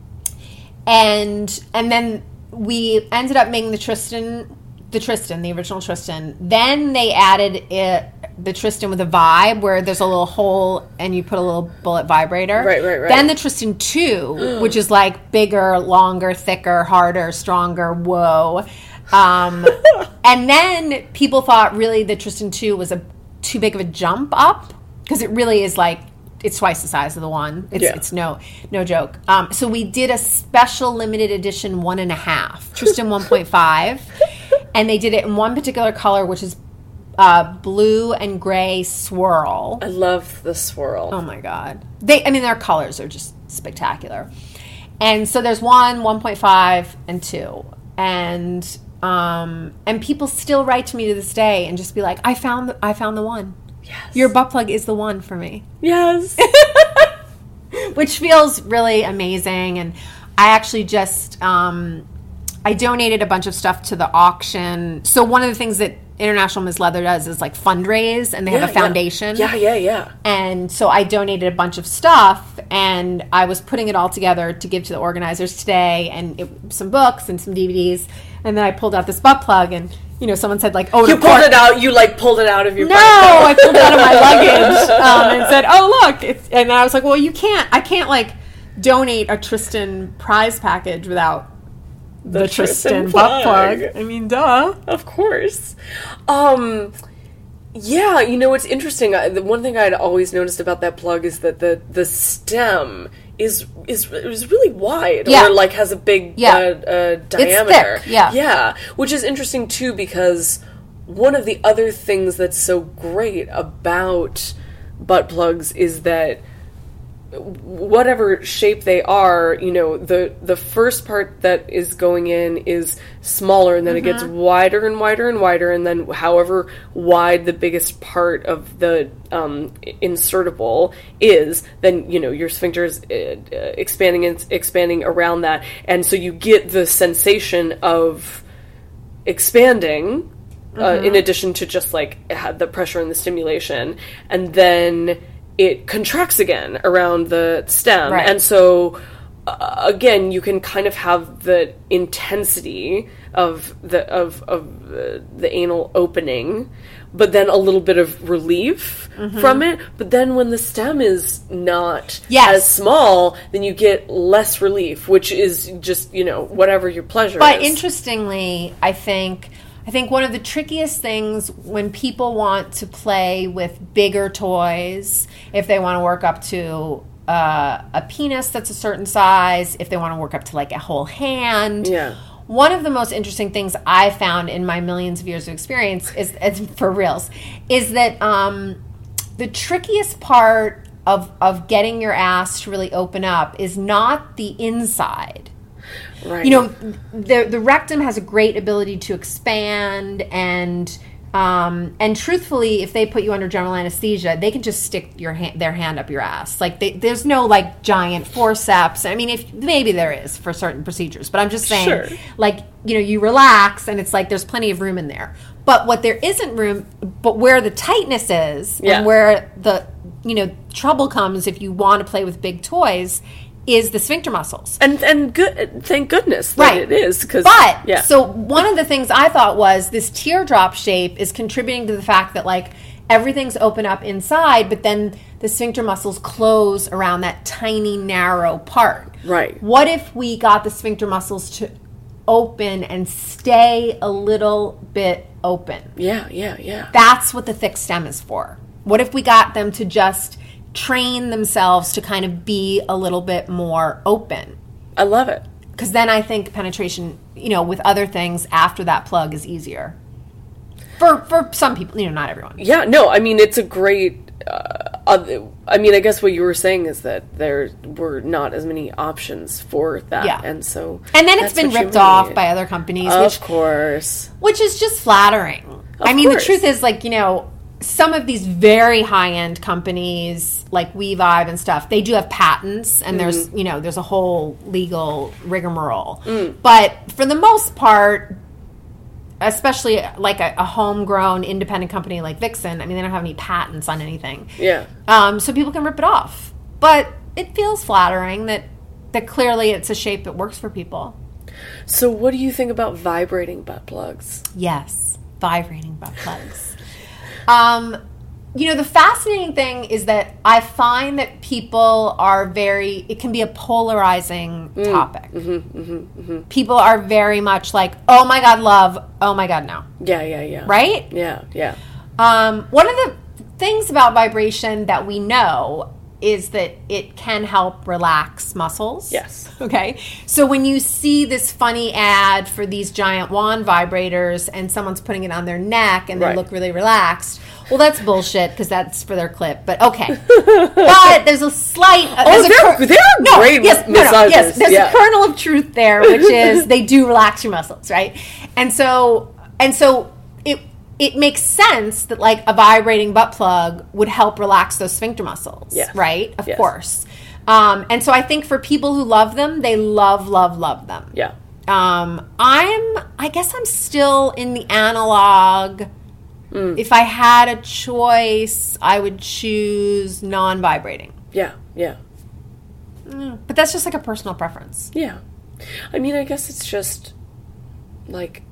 and and then we ended up making the Tristan. The Tristan, the original Tristan. Then they added it, the Tristan with a vibe, where there's a little hole and you put a little bullet vibrator. Right, right, right. Then the Tristan two, which is like bigger, longer, thicker, harder, stronger. Whoa. Um, and then people thought really the Tristan two was a too big of a jump up, because it really is like, it's twice the size of the one. It's, Yeah. it's no no joke. Um, so we did a special limited edition one and a half, Tristan one point five. And they did it in one particular color, which is uh, blue and gray swirl. I love the swirl. Oh my God. They, I mean, their colors are just spectacular. And so there's one, one point five, and two. And um, and people still write to me to this day and just be like, I found the, I found the one. Yes. Your butt plug is the one for me. Yes. Which feels really amazing. And I actually just... Um, I donated a bunch of stuff to the auction. So one of the things that International Miss Leather does is like fundraise, and they Yeah, have a foundation. Yeah, yeah, yeah. And so I donated a bunch of stuff, and I was putting it all together to give to the organizers today, and it, some books and some D V Ds. And then I pulled out this butt plug, and you know, someone said like, "Oh, You pulled it out. You like pulled it out of your. No, butt. I pulled it out of my luggage um, and said, "Oh, look!" It's, and I was like, "Well, you can't. I can't like donate a Tristan prize package without." The, The Tristan, Tristan butt plug. plug. I mean, duh. Of course. Um, yeah, you know, it's interesting. I, the one thing I'd always noticed about that plug is that the, the stem is is is really wide, Yeah. or like has a big Yeah. uh, uh, diameter. thick, yeah. yeah, which is interesting too, because one of the other things that's so great about butt plugs is that whatever shape they are, you know, the the first part that is going in is smaller, and then mm-hmm. it gets wider and wider and wider, and then however wide the biggest part of the um, insertable is, then, you know, your sphincter is uh, expanding and expanding around that, and so you get the sensation of expanding, uh, mm-hmm. in addition to just, like, the pressure and the stimulation, and then it contracts again around the stem. Right. And so, uh, again, you can kind of have the intensity of the of, of uh, the anal opening, but then a little bit of relief mm-hmm. from it. But then when the stem is not yes. as small, then you get less relief, which is just, you know, whatever your pleasure but is. But interestingly, I think... I think one of the trickiest things when people want to play with bigger toys, if they want to work up to uh, a penis that's a certain size, if they want to work up to like a whole hand, yeah. one of the most interesting things I found in my millions of years of experience is, is for reals, is that um, the trickiest part of of getting your ass to really open up is not the inside. Right. You know, the the rectum has a great ability to expand, and um, and truthfully, if they put you under general anesthesia, they can just stick your hand, their hand up your ass. Like they, there's no like giant forceps. I mean, if maybe there is for certain procedures, but I'm just saying, sure. like, you know, you relax, and it's like there's plenty of room in there. But what there isn't room, but where the tightness is, yeah. and where the you know trouble comes if you want to play with big toys, is the sphincter muscles. And and good, thank goodness that right. it is. Cause, but, yeah. so one of the things I thought was this teardrop shape is contributing to the fact that, like, everything's open up inside, but then the sphincter muscles close around that tiny, narrow part. Right. What if we got the sphincter muscles to open and stay a little bit open? Yeah, yeah, yeah. That's what the thick stem is for. What if we got them to just train themselves to kind of be a little bit more open? I love it. Because then I think penetration, you know, with other things after that plug is easier. For for some people, you know, not everyone. Yeah, no, I mean, it's a great... Uh, other, I mean, I guess what you were saying is that there were not as many options for that. Yeah. And so... And then it's been ripped off by other companies. Of which, course. Which is just flattering. Of I mean, course. the truth is, like, you know... Some of these very high-end companies, like WeVibe and stuff, they do have patents, and mm. there's, you know, there's a whole legal rigmarole. Mm. But for the most part, especially like a, a homegrown independent company like Vixen, I mean, they don't have any patents on anything. Yeah. Um, so people can rip it off. But it feels flattering that, that clearly it's a shape that works for people. So what do you think about vibrating butt plugs? Yes, vibrating butt plugs. Um, you know, the fascinating thing is that I find that people are very, it can be a polarizing mm. topic. Mm-hmm, mm-hmm, mm-hmm. People are very much like, oh my God, love, oh my God, no. Yeah, yeah, yeah. Right? Yeah, yeah. Um, one of the things about vibration that we know is that it can help relax muscles. Yes. Okay. So when you see this funny ad for these giant wand vibrators and someone's putting it on their neck and they right. look really relaxed, well, that's bullshit because that's for their clip. But okay. But there's a slight. Uh, oh, there's they're, a cur- they're no, great yes, massages. No, no, yes, there's yeah. a kernel of truth there, which is they do relax your muscles, right? And so, and so it. It makes sense that, like, a vibrating butt plug would help relax those sphincter muscles, yes. right? Of yes. course. Um, and so I think for people who love them, they love, love, love them. Yeah. Um, I'm, I guess I'm still in the analog. Mm. If I had a choice, I would choose non-vibrating. Yeah, yeah. Mm, but that's just like a personal preference. Yeah. I mean, I guess it's just, like,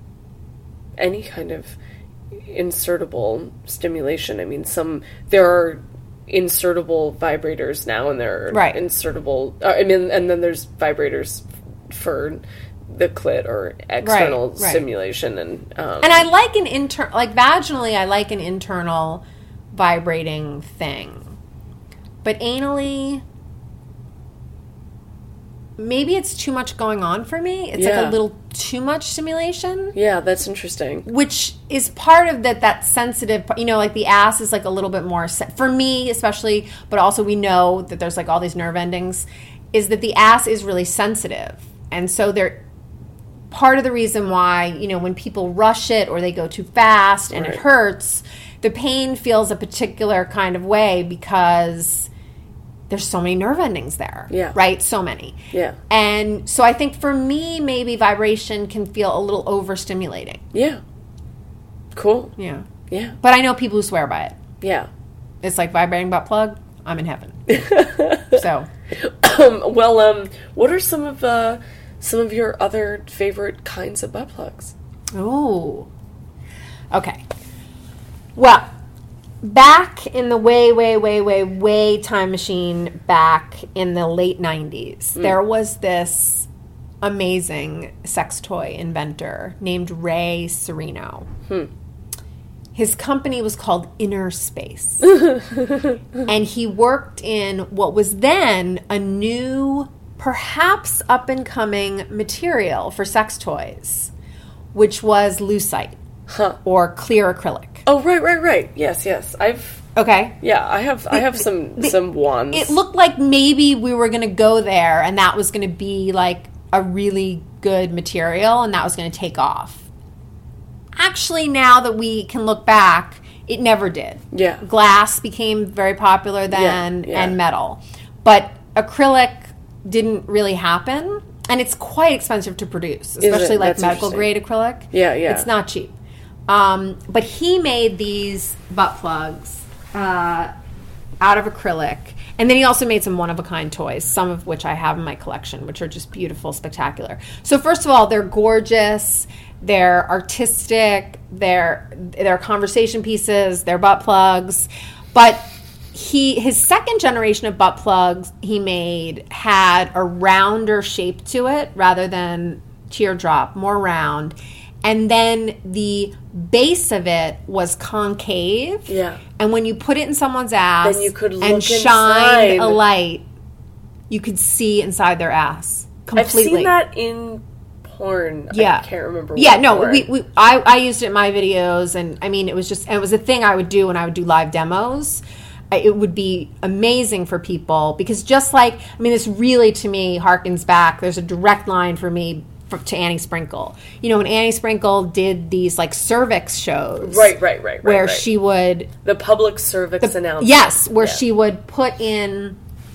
any kind of insertable stimulation. I mean, some there are insertable vibrators now, and there are right. insertable. Uh, I mean, and then there's vibrators for the clit or external right, right. stimulation, and um, and I like an inter like vaginally. I like an internal vibrating thing, but anally, maybe it's too much going on for me. It's Yeah. like a little too much stimulation. Yeah, that's interesting. Which is part of that that sensitive, you know, like the ass is like a little bit more, se- for me especially, but also we know that there's like all these nerve endings, is that the ass is really sensitive. And so they're, part of the reason why, you know, when people rush it or they go too fast and Right. it hurts, the pain feels a particular kind of way because there's so many nerve endings there. Yeah. Right? So many. Yeah. And so I think for me, maybe vibration can feel a little overstimulating. Yeah. Cool. Yeah. Yeah. But I know people who swear by it. Yeah. It's like vibrating butt plug. I'm in heaven. So, Um, well, um, what are some of uh, some of your other favorite kinds of butt plugs? ooh. Okay. Well, back in the way, way, way, way, way time machine back in the late nineties, there was this amazing sex toy inventor named Ray Sereno. His company was called Inner Space. And he worked in what was then a new, perhaps up-and-coming material for sex toys, which was lucite, Huh. or clear acrylic. Oh, right, right, right. Yes, yes. I've Okay? yeah, I have I have some some wands. It looked like maybe we were going to go there, and that was going to be like a really good material, and that was going to take off. Actually, now that we can look back, it never did. Yeah. Glass became very popular then, Yeah, yeah. and metal. But acrylic didn't really happen, and it's quite expensive to produce, it? especially like That's medical interesting. grade acrylic. Yeah, yeah. It's not cheap. Um, but he made these butt plugs uh, out of acrylic. And then he also made some one-of-a-kind toys, some of which I have in my collection, which are just beautiful, spectacular. So first of all, they're gorgeous. They're artistic. They're, they're conversation pieces. They're butt plugs. But he his second generation of butt plugs he made had a rounder shape to it rather than teardrop, more round. And then the base of it was concave. Yeah. And when you put it in someone's ass Then you could look and shine inside. a light, you could see inside their ass completely. I've seen that in porn. Yeah. I can't remember. Yeah, what no, porn. we, we I, I used it in my videos, and I mean, it was just, it was a thing I would do when I would do live demos. I- It would be amazing for people because just like, I mean, this really to me harkens back. There's a direct line for me for, to Annie Sprinkle. You know, when Annie Sprinkle did these like cervix shows. Right, right, right, right. Where right. she would. the public cervix announcement. Yes, where Yeah. she would put in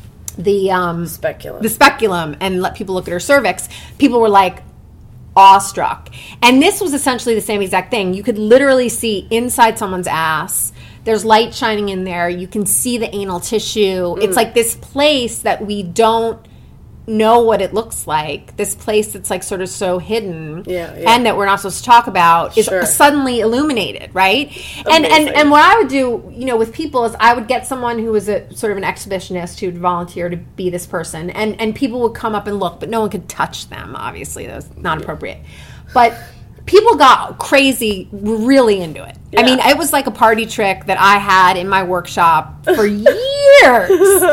the um, Speculum. the speculum and let people look at her cervix. People were like awestruck, and this was essentially the same exact thing. You could literally see inside someone's ass. There's light shining in there. You can see the anal tissue. Mm. It's like this place that we don't know what it looks like. This place that's like sort of so hidden, Yeah, yeah. and that we're not supposed to talk about is Sure. suddenly illuminated, right? And and Amazing. and what I would do, you know, with people is I would get someone who was a sort of an exhibitionist who'd volunteer to be this person, and and people would come up and look, but no one could touch them. Obviously, that was not appropriate. But people got crazy, really into it. I Yeah. mean, it was like a party trick that I had in my workshop for years,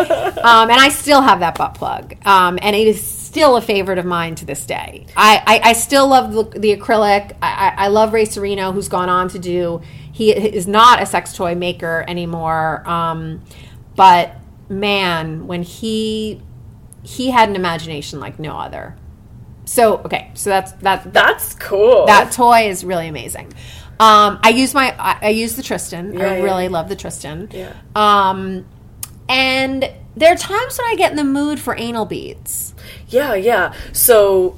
um, and I still have that butt plug, um, and it is still a favorite of mine to this day. I, I, I still love the, the acrylic. I, I I love Ray Sereno, who's gone on to do. He is not a sex toy maker anymore, um, but man, when he he had an imagination like no other. So okay, so that's that. That's cool. That toy is really amazing. Um, I use my I, I use the Tristan. Yeah, I yeah. really love the Tristan. Yeah. Um, and there are times when I get in the mood for anal beads. Yeah, yeah. So,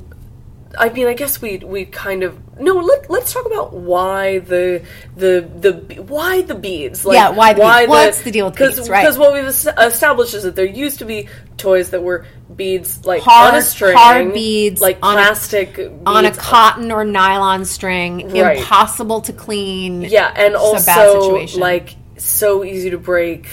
I mean, I guess we we kind of no. Let Let's talk about why the the the why the beads. Like, Yeah, why the beads. What's the deal with cause, beads, right? Because what we've es- established is that there used to be toys that were beads like Hard- on a string, hard beads like on a- plastic beads On a cotton or nylon string, Right. impossible to clean. Yeah, and It's a bad also situation. like so easy to break.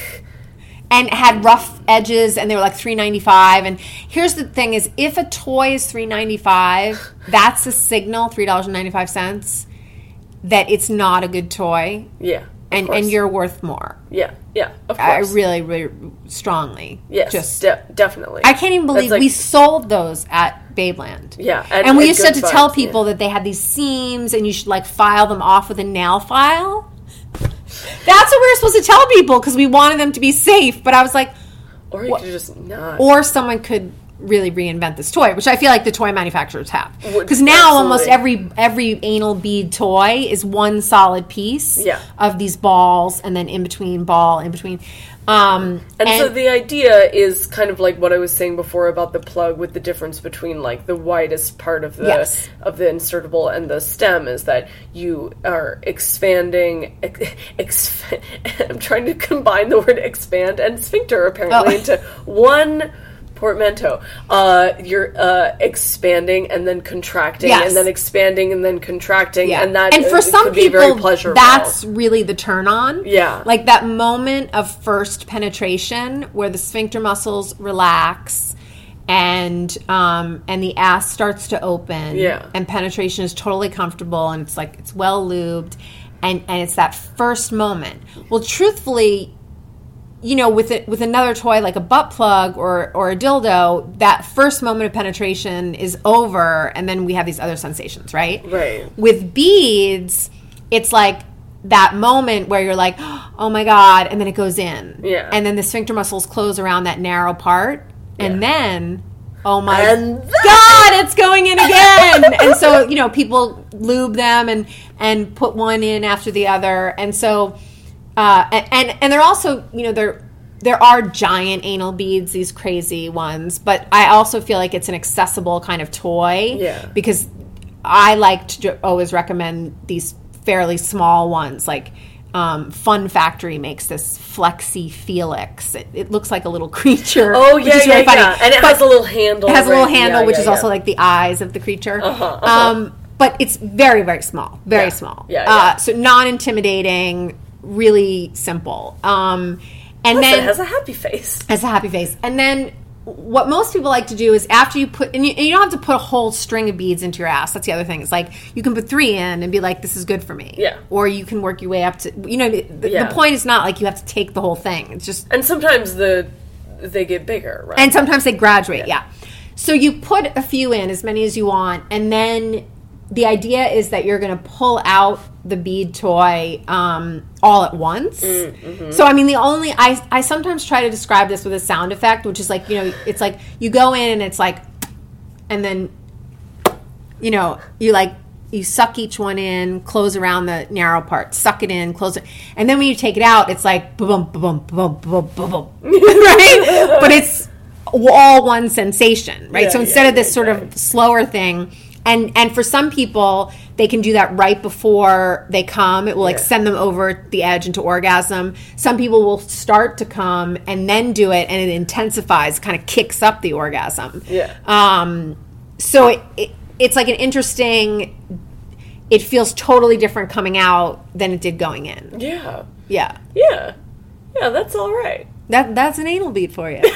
And had rough edges, and they were like three ninety-five. And here's the thing: is if a toy is three ninety-five, that's a signal three dollars and ninety-five cents that it's not a good toy. Yeah. and course. and you're worth more. Yeah, yeah, of course. I really, really strongly. Yes, just de- definitely. I can't even believe like, we sold those at Babeland. Yeah, and, and we used to have to tell fun, people yeah. that they had these seams, and you should like file them off with a nail file. That's what we were supposed to tell people because we wanted them to be safe. But I was like, or you could just not, or someone could really reinvent this toy, which I feel like the toy manufacturers have. Because now Absolutely. almost every every anal bead toy is one solid piece yeah. of these balls, and then in between ball, in between. Um, and, and so the idea is kind of like what I was saying before about the plug, with the difference between like the widest part of the yes. of the insertable and the stem is that you are expanding. Ex, I'm trying to combine the word expand and sphincter apparently oh. into one portmanteau. Uh, you're uh, expanding and then contracting, yes. and then expanding and then contracting, yeah. and that and for uh, some could people, be very pleasurable. That's really the turn on. Yeah, like that moment of first penetration where the sphincter muscles relax, and um, and the ass starts to open. Yeah, and penetration is totally comfortable, and it's like it's well lubed, and and it's that first moment. Well, truthfully, you know, with it, with another toy like a butt plug or or a dildo, that first moment of penetration is over, and then we have these other sensations, right? Right. With beads, it's like that moment where you're like, oh my God, and then it goes in. Yeah. And then the sphincter muscles close around that narrow part, and yeah. then, oh my and God, it's going in again. And so, you know, people lube them and, and put one in after the other. And so... Uh, and and they're also, you know, there there are giant anal beads, these crazy ones, but I also feel like it's an accessible kind of toy. Yeah. Because I like to always recommend these fairly small ones. Like um, Fun Factory makes this Flexi Felix. It, it looks like a little creature. Oh yeah, which is yeah, really funny. yeah. And it but has a little handle. It has a little right? handle, yeah, which yeah, is yeah. also like the eyes of the creature. Uh-huh, uh-huh. Um, but it's very, very small. Very yeah. small. Yeah, yeah. Uh, so non-intimidating. Really simple. Um, and Plus, then it has a happy face. Has a happy face. And then what most people like to do is after you put, and you, and you don't have to put a whole string of beads into your ass. That's the other thing. It's like you can put three in and be like, this is good for me. Yeah. Or you can work your way up to, you know, the, yeah. the point is not like you have to take the whole thing. It's just. And sometimes the they get bigger, right? And sometimes they graduate, yeah. yeah. So you put a few in, as many as you want, and then the idea is that you're going to pull out the bead toy um, all at once. Mm-hmm. So, I mean, the only... I, I sometimes try to describe this with a sound effect, which is like, you know, it's like you go in and it's like... And then, you know, you like... You suck each one in, close around the narrow part, suck it in, close it. And then when you take it out, it's like... Boom, boom, boom, boom, boom, boom. Right? But it's all one sensation, right? Yeah, so instead yeah, of this yeah, sort yeah. of slower thing... And and for some people, they can do that right before they come. It will like Yeah. send them over the edge into orgasm. Some people will start to come and then do it, and it intensifies, kind of kicks up the orgasm. Yeah. Um. So it, it it's like an interesting. It feels totally different coming out than it did going in. Yeah. Yeah. Yeah. Yeah, that's all right. That that's an anal bead for you.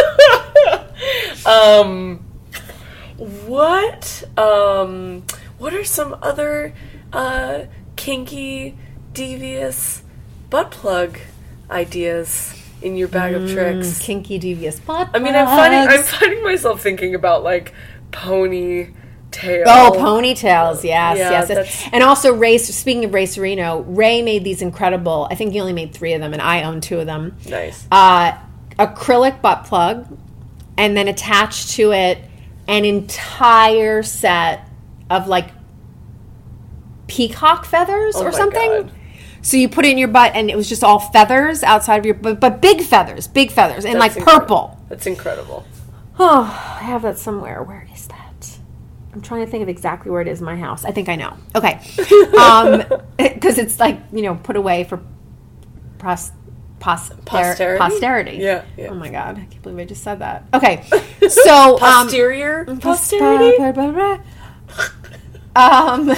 um. What um what are some other uh kinky, devious butt plug ideas in your bag of tricks? Kinky, devious butt I mean, I'm finding I'm plugs. finding myself thinking about like pony tail. Oh, ponytails, yes, Yeah, yes, that's- yes. And also Ray, speaking of Ray Serino, Ray made these incredible, I think he only made three of them, and I own two of them. Nice. Uh, acrylic butt plug, and then attached to it an entire set of like peacock feathers Oh or my something. God. So you put it in your butt, and it was just all feathers outside of your, but, but big feathers, big feathers, and That's like incredible. purple. That's incredible. Oh, I have that somewhere. Where is that? I'm trying to think of exactly where it is in my house. I think I know. Okay. Um, because it's like, you know, put away for pros, pos, Posterity? posterity. Yeah, yeah. Oh my God. I can't believe I just said that. Okay. So, um, Posterior pos- posterity? blah, blah, blah, blah. Um,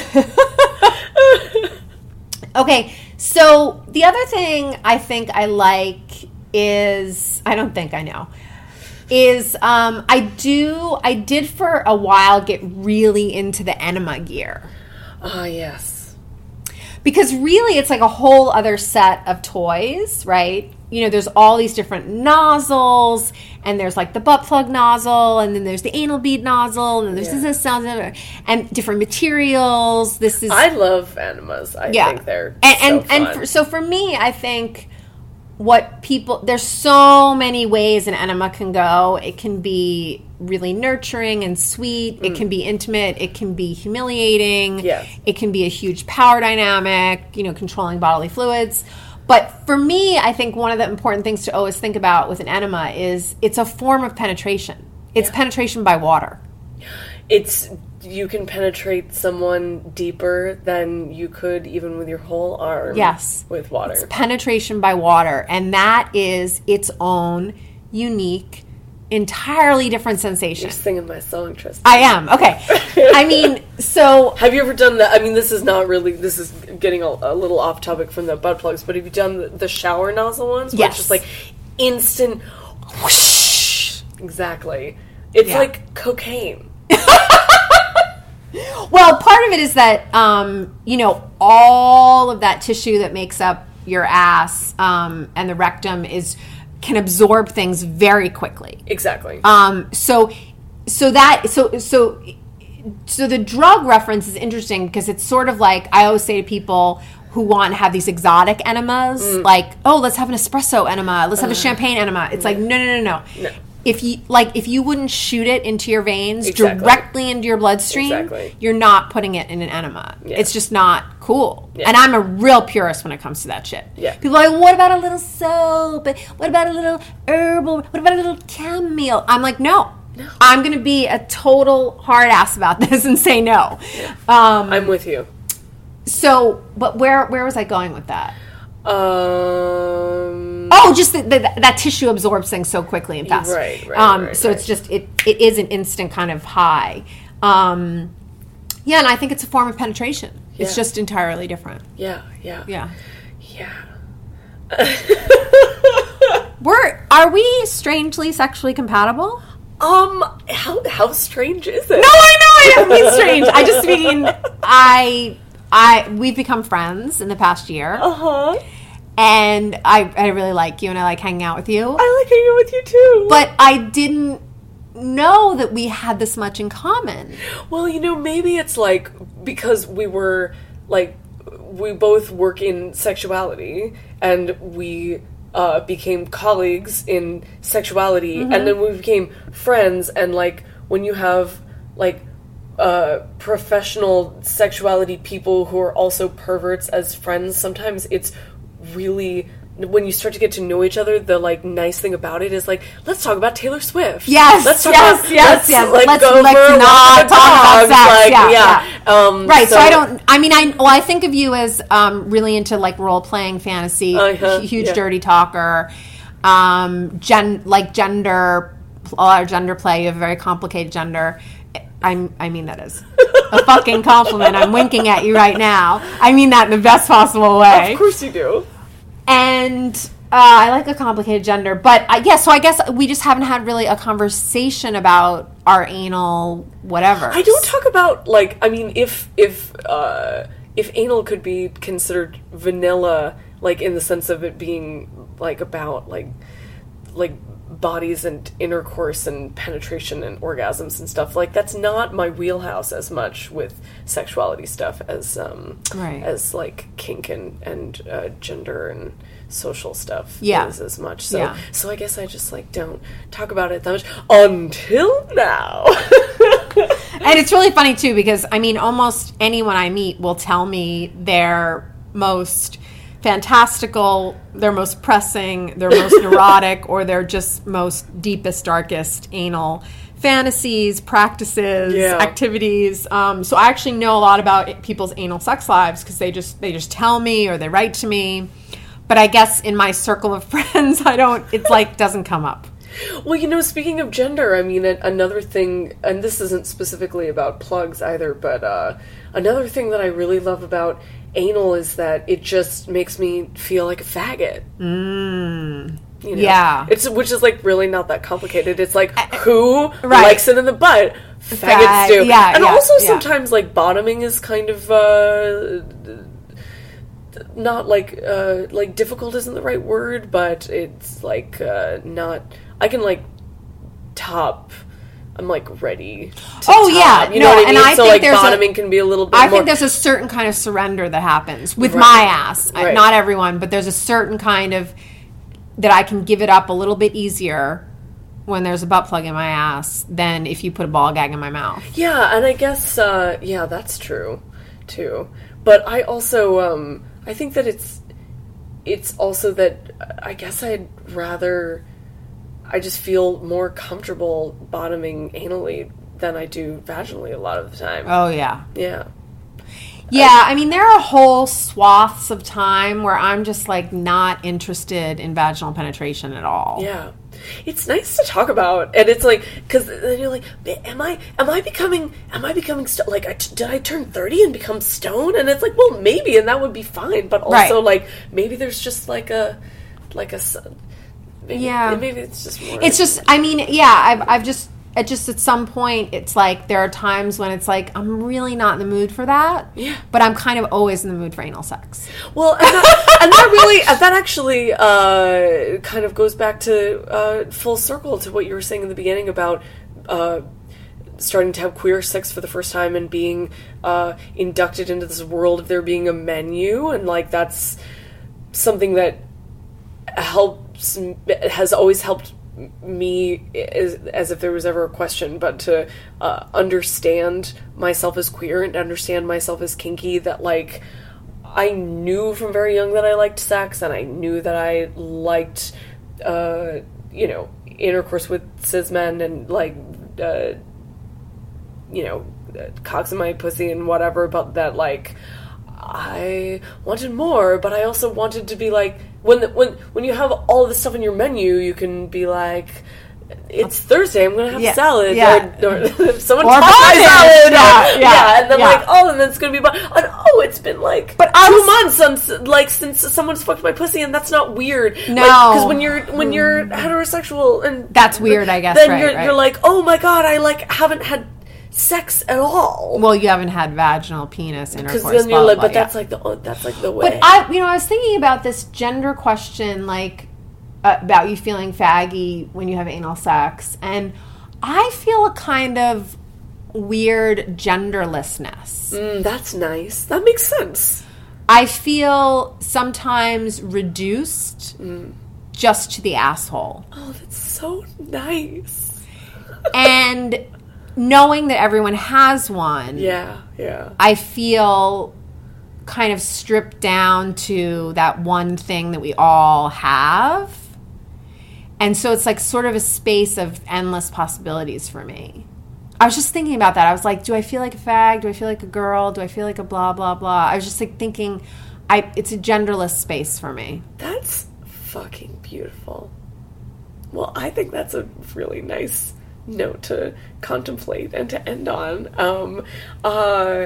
okay. So the other thing I think I like is, I don't think I know, is um, I do, I did for a while get really into the enema gear. Ah, yes. Because really, it's like a whole other set of toys, right? You know, there's all these different nozzles, and there's like the butt plug nozzle, and then there's the anal bead nozzle, and then there's Yeah. this nozzle, and different materials. This is I love enemas. I yeah, think they're and so and, fun. and for, so for me, I think what people there's so many ways an enema can go. It can be really nurturing and sweet. It can be intimate. It can be humiliating. Yes. It can be a huge power dynamic, you know, controlling bodily fluids. But for me, I think one of the important things to always think about with an enema is it's a form of penetration. It's Yeah. penetration by water. It's you can penetrate someone deeper than you could even with your whole arm. Yes. With water. It's penetration by water. And that is its own unique, entirely different sensation. You're singing my song, Tristan. I am. Okay. I mean, so Have you ever done that? I mean, this is not really, this is getting a, a little off topic from the butt plugs, but have you done the, the shower nozzle ones? Where Yes. It's just like instant whoosh. Exactly. It's Yeah. like cocaine. well, part of it is that, um, you know, all of that tissue that makes up your ass um, and the rectum is can absorb things very quickly. Exactly. Um, so, so that so so so the drug reference is interesting because it's sort of like I always say to people who want to have these exotic enemas, like, oh, let's have an espresso enema, let's have a champagne enema. It's like, no, no, no, no. No. If you like, if you wouldn't shoot it into your veins Exactly. directly into your bloodstream, Exactly. you're not putting it in an enema. Yeah. It's just not cool. Yeah. And I'm a real purist when it comes to that shit. Yeah. People are like, what about a little soap? What about a little herbal? What about a little chamomile? I'm like, no. No. I'm going to be a total hard ass about this and say no. Um, I'm with you. so, but where where was I going with that? Um, Oh, just that that that tissue absorbs things so quickly and fast. Right, right, Um, right, so right. it's just it it is an instant kind of high. Um, yeah, and I think it's a form of penetration. It's Yeah. just entirely different. yeah, yeah. Yeah. Yeah. We're are we strangely sexually compatible? Um, how how strange is it? No, I know I don't mean strange. I just mean I I we've become friends in the past year. Uh-huh. And I, I really like you and I like hanging out with you. I like hanging with you too. But I didn't know that we had this much in common. Well, you know, maybe it's like because we were like we both work in sexuality and we uh, became colleagues in sexuality Mm-hmm. and then we became friends and like when you have like uh, professional sexuality people who are also perverts as friends, sometimes it's really when you start to get to know each other, the like nice thing about it is like, let's talk about Taylor Swift. Yes, let's talk yes, about, yes, let's, yes. Like, Let's- go let's for a not walk with the talk about dogs, sex. Like, Yeah, yeah. Um, Right, so, I don't, I mean, I well, I think of you as um, really into like role-playing fantasy, Uh-huh, hu- huge yeah. dirty talker, um, gen, like gender, a lot of gender play, you have a very complicated gender. I'm, I mean that is a fucking compliment. I'm winking at you right now. I mean that in the best possible way. Of course you do. And uh, I like a complicated gender, but I, yeah. So I guess we just haven't had really a conversation about our anal whatever. I don't talk about like I mean if if uh, if anal could be considered vanilla, like in the sense of it being like about like like bodies and intercourse and penetration and orgasms and stuff, like that's not my wheelhouse as much with sexuality stuff as um Right. as like kink and and uh, gender and social stuff Yeah. is as much. So Yeah. so I guess I just like don't talk about it that much until now. And it's really funny too because I mean, almost anyone I meet will tell me their most fantastical, their most pressing, their most neurotic, or their just most deepest, darkest anal fantasies, practices, Yeah. activities. Um, so I actually know a lot about people's anal sex lives because they just they just tell me or they write to me. But I guess in my circle of friends, I don't. It's like doesn't come up. Well, you know, speaking of gender, I mean, a- another thing, and this isn't specifically about plugs either, but uh, another thing that I really love about anal is that it just makes me feel like a faggot. Mm. You know? Yeah. It's which is like really not that complicated. It's like who right. likes it in the butt? Faggots Fag- do. yeah, and yeah, also yeah. sometimes like bottoming is kind of uh not like uh, like difficult isn't the right word, but it's like uh, not. I can like top. I'm like ready. To oh top, yeah, you no, know what I and mean? I so think like there's bottoming a, can be a little bit. I more... think there's a certain kind of surrender that happens with right. my ass. Right. Not everyone, but there's a certain kind of that I can give it up a little bit easier when there's a butt plug in my ass than if you put a ball gag in my mouth. Yeah, and I guess uh, yeah, that's true too. But I also um, I think that it's it's also that I guess I'd rather. I just feel more comfortable bottoming anally than I do vaginally a lot of the time. Oh, yeah. Yeah. Yeah, I, I mean, there are whole swaths of time where I'm just, like, not interested in vaginal penetration at all. Yeah. It's nice to talk about, and it's like, because then you're like, am I, am I becoming, am I becoming, st- like, I, did I turn thirty and become stoned? And it's like, well, maybe, and that would be fine, but also, right. like, maybe there's just, like, a, like a... Maybe, yeah, maybe it's just more. It's just, I mean, yeah, I've, I've just, it just at some point, it's like there are times when it's like I'm really not in the mood for that. Yeah, but I'm kind of always in the mood for anal sex. Well, and that, and that really, that actually uh, kind of goes back to uh, full circle to what you were saying in the beginning about uh, starting to have queer sex for the first time and being uh, inducted into this world of there being a menu, and like that's something that helps. Has always helped me as, as if there was ever a question, but to uh, understand myself as queer and understand myself as kinky, that like I knew from very young that I liked sex, and I knew that I liked uh, you know, intercourse with cis men and like uh, you know, cocks in my pussy and whatever, but that like I wanted more, but I also wanted to be like, when the, when when you have all this stuff in your menu, you can be like, it's Thursday, I'm gonna have yeah. salad, yeah. or, or someone or touched my salad, yeah, or, yeah, yeah, and then yeah. like, oh, and then it's gonna be about, and oh, it's been like but two was, months since like since someone's fucked my pussy, and that's not weird. No, because like, when you're when you're heterosexual, and that's weird, I guess. Then right, you're right. you're like, oh my god, I like haven't had sex at all. Well, you haven't had vaginal penis intercourse. Because then you're like, but yeah. that's like the that's like the way. But I, you know, I was thinking about this gender question, like uh, about you feeling faggy when you have anal sex, and I feel a kind of weird genderlessness. Mm, that's nice. That makes sense. I feel sometimes reduced mm. just to the asshole. Oh, that's so nice. And knowing that everyone has one, yeah, yeah, I feel kind of stripped down to that one thing that we all have. And so it's like sort of a space of endless possibilities for me. I was just thinking about that. I was like, do I feel like a fag? Do I feel like a girl? Do I feel like a blah, blah, blah? I was just like thinking, I it's a genderless space for me. That's fucking beautiful. Well, I think that's a really nice note to contemplate and to end on. Um, uh,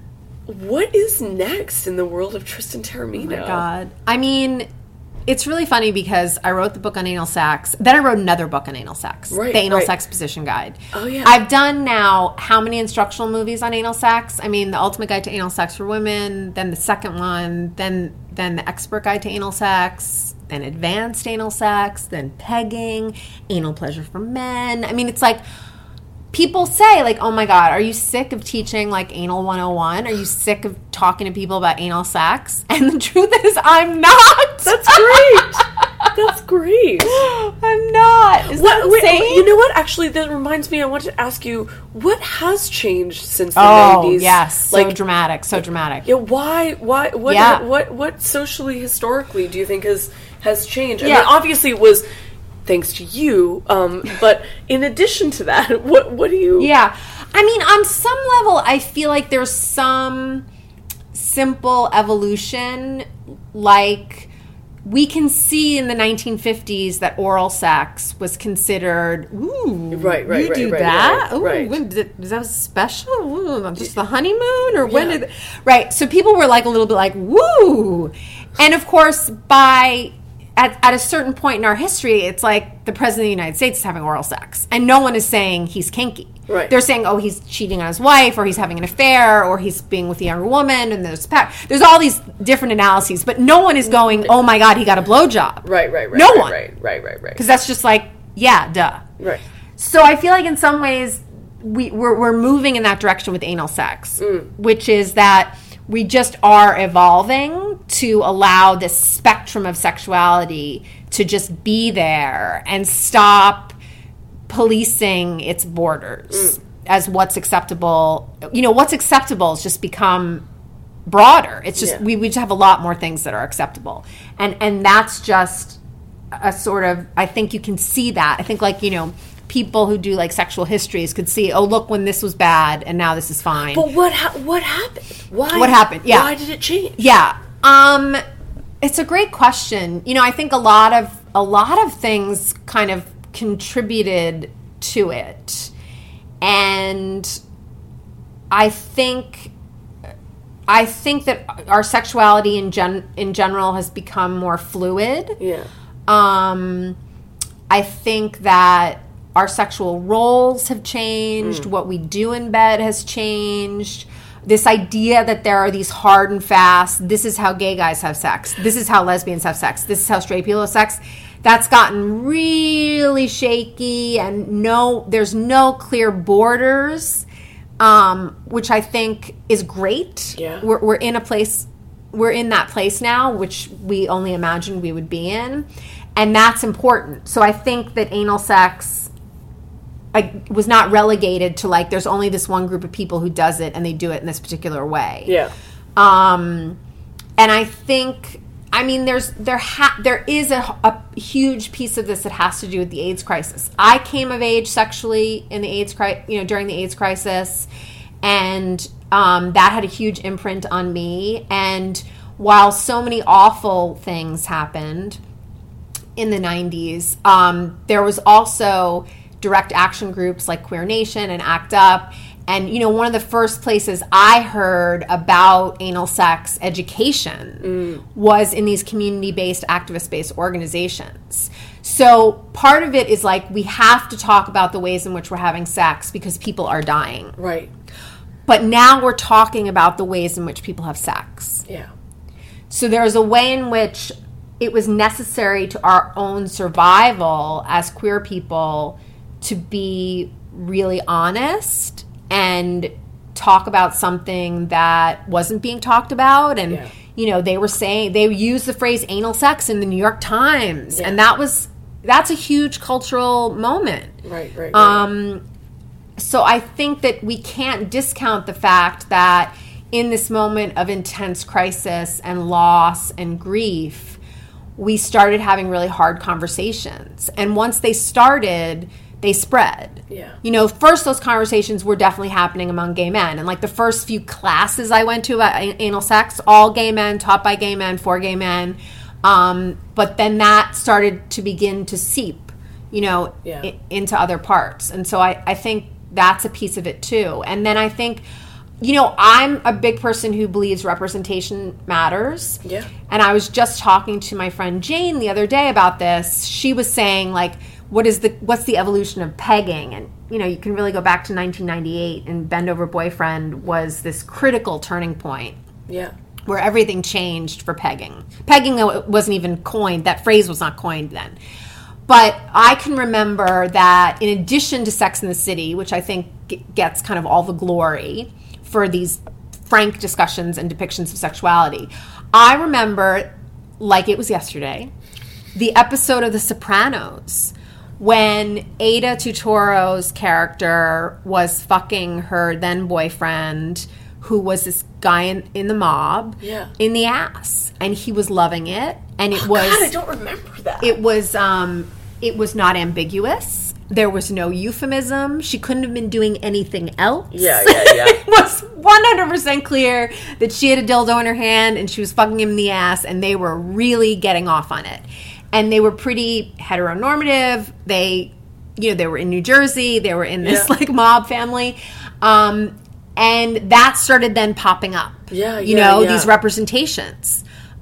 what is next in the world of Tristan Taormino? Oh my God. I mean, it's really funny because I wrote the book on anal sex. Then I wrote another book on anal sex. Right, the Anal right. Sex Position Guide. Oh, yeah. I've done now how many instructional movies on anal sex? I mean, The Ultimate Guide to Anal Sex for Women, then the second one, then then The Expert Guide to Anal Sex, then Advanced Anal Sex, then Pegging, Anal Pleasure for Men. I mean, it's like... People say, like, oh my God, are you sick of teaching, like, Anal one oh one? Are you sick of talking to people about anal sex? And the truth is, I'm not. That's great. That's great. I'm not. Is what, that wait, insane? you know what? Actually, that reminds me, I want to ask you, what has changed since the oh, nineties? yes. So like, dramatic. So dramatic. Yeah, why, why, what, Yeah. what, what socially, historically do you think has, has changed? I Yeah. mean, obviously it was... thanks to you, um, but in addition to that, what what do you... Yeah. I mean, on some level, I feel like there's some simple evolution, like we can see in the nineteen fifties that oral sex was considered, ooh, right, right, you right, do right, that? right, Ooh, right. when did it, was that special? Ooh, just the honeymoon? Or when Yeah. did... Right, so people were like a little bit like, woo! And of course, by... at, at a certain point in our history, it's like the president of the United States is having oral sex, and no one is saying he's kinky. Right. They're saying, oh, he's cheating on his wife, or he's having an affair, or he's being with a younger woman, and there's there's all these different analyses, but no one is going, oh my God, he got a blowjob. Right, right, right. No right, one. Right, right, right, right. Because that's just like, yeah, duh. Right. So I feel like in some ways we, we're, we're moving in that direction with anal sex, mm. which is that we just are evolving to allow this spectrum of sexuality to just be there and stop policing its borders mm. as what's acceptable. You know, what's acceptable has just become broader. It's just, yeah. we, we just have a lot more things that are acceptable. And, and that's just a sort of, I think you can see that. I think like, you know, people who do like sexual histories could see, oh, look, when this was bad and now this is fine. But what ha- what happened? Why? What happened? Yeah. Why did it change? Yeah. Um, it's a great question. You know, I think a lot of a lot of things kind of contributed to it. And I think I think that our sexuality in gen- in general has become more fluid. Yeah. Um, I think that our sexual roles have changed. Mm. What we do in bed has changed. This idea that there are these hard and fast, this is how gay guys have sex. This is how lesbians have sex. This is how straight people have sex. That's gotten really shaky, and no, there's no clear borders, um, which I think is great. Yeah. We're, we're in a place, we're in that place now, which we only imagined we would be in. And that's important. So I think that anal sex like, was not relegated to like, there's only this one group of people who does it and they do it in this particular way. Yeah. Um, and I think, I mean, there's there ha- there is a, a huge piece of this that has to do with the AIDS crisis. I came of age sexually in the AIDS cri- you know, during the AIDS crisis, and um, that had a huge imprint on me. And while so many awful things happened in the nineties, um, there was also direct action groups like Queer Nation and ACT UP. And, you know, one of the first places I heard about anal sex education mm. was in these community-based, activist-based organizations. So part of it is like, we have to talk about the ways in which we're having sex because people are dying. Right. But now we're talking about the ways in which people have sex. Yeah. So there's a way in which it was necessary to our own survival as queer people to be really honest and talk about something that wasn't being talked about. And, yeah. you know, they were saying, they used the phrase anal sex in the New York Times. Yeah. And that was, that's a huge cultural moment. Right, right, right. Um, so I think that we can't discount the fact that in this moment of intense crisis and loss and grief, we started having really hard conversations. And once they started, they spread. Yeah. You know, first those conversations were definitely happening among gay men. And like the first few classes I went to about anal sex, all gay men, taught by gay men, for gay men. Um, but then that started to begin to seep, you know, yeah. I- into other parts. And so I, I think that's a piece of it too. And then I think, you know, I'm a big person who believes representation matters. Yeah. And I was just talking to my friend Jane the other day about this. She was saying, like, what is the what's the evolution of pegging? And, you know, you can really go back to nineteen ninety-eight, and Bend Over Boyfriend was this critical turning point. Yeah. Where everything changed for pegging. Pegging wasn't even coined. That phrase was not coined then. But I can remember that in addition to Sex and the City, which I think gets kind of all the glory for these frank discussions and depictions of sexuality, I remember, like it was yesterday, the episode of The Sopranos when Ada Turturro's character was fucking her then boyfriend, who was this guy in, in the mob, yeah. in the ass, and he was loving it, and it oh, was. God, I don't remember that. It was. Um, it was not ambiguous. There was no euphemism. She couldn't have been doing anything else. Yeah, yeah, yeah. It was one hundred percent clear that she had a dildo in her hand and she was fucking him in the ass, and they were really getting off on it. And they were pretty heteronormative. They, you know, they were in New Jersey. They were in this, yeah. like, mob family. Um, and that started then popping up. Yeah, You yeah, know, yeah. these representations.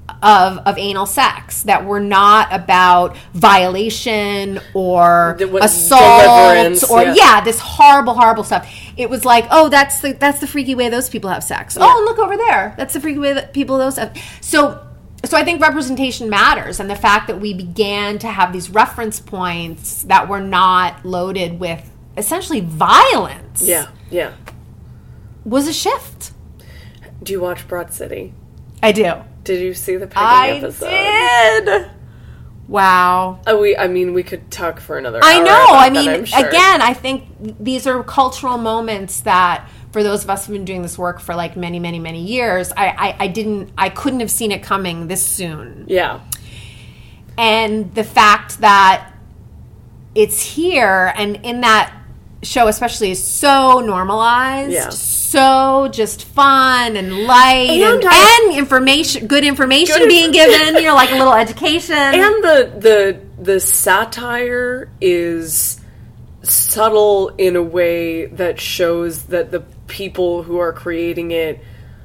of of anal sex that were not about violation or The- what- assault deliverance, or yeah. yeah, this horrible, horrible stuff. It was like, oh, that's the that's the freaky way those people have sex. Oh, and look over there, that's the freaky way that people those have. So, so I think representation matters, and the fact that we began to have these reference points that were not loaded with essentially violence, Yeah, yeah. was a shift. Do you watch Broad City? I do. Did you see the pegging I episode? did. Wow. Oh, we. I mean, we could talk for another. I hour know. about I that, mean, I'm sure. again, I think these are cultural moments that, for those of us who've been doing this work for like many, many, many years, I, I, I didn't, I couldn't have seen it coming this soon. Yeah. And the fact that it's here, and in that show especially, is so normalized, Yeah. so just fun and light, And and, I- and information, good information Good being given. You know, like a little education. And the the the satire is subtle in a way that shows that the people who are creating it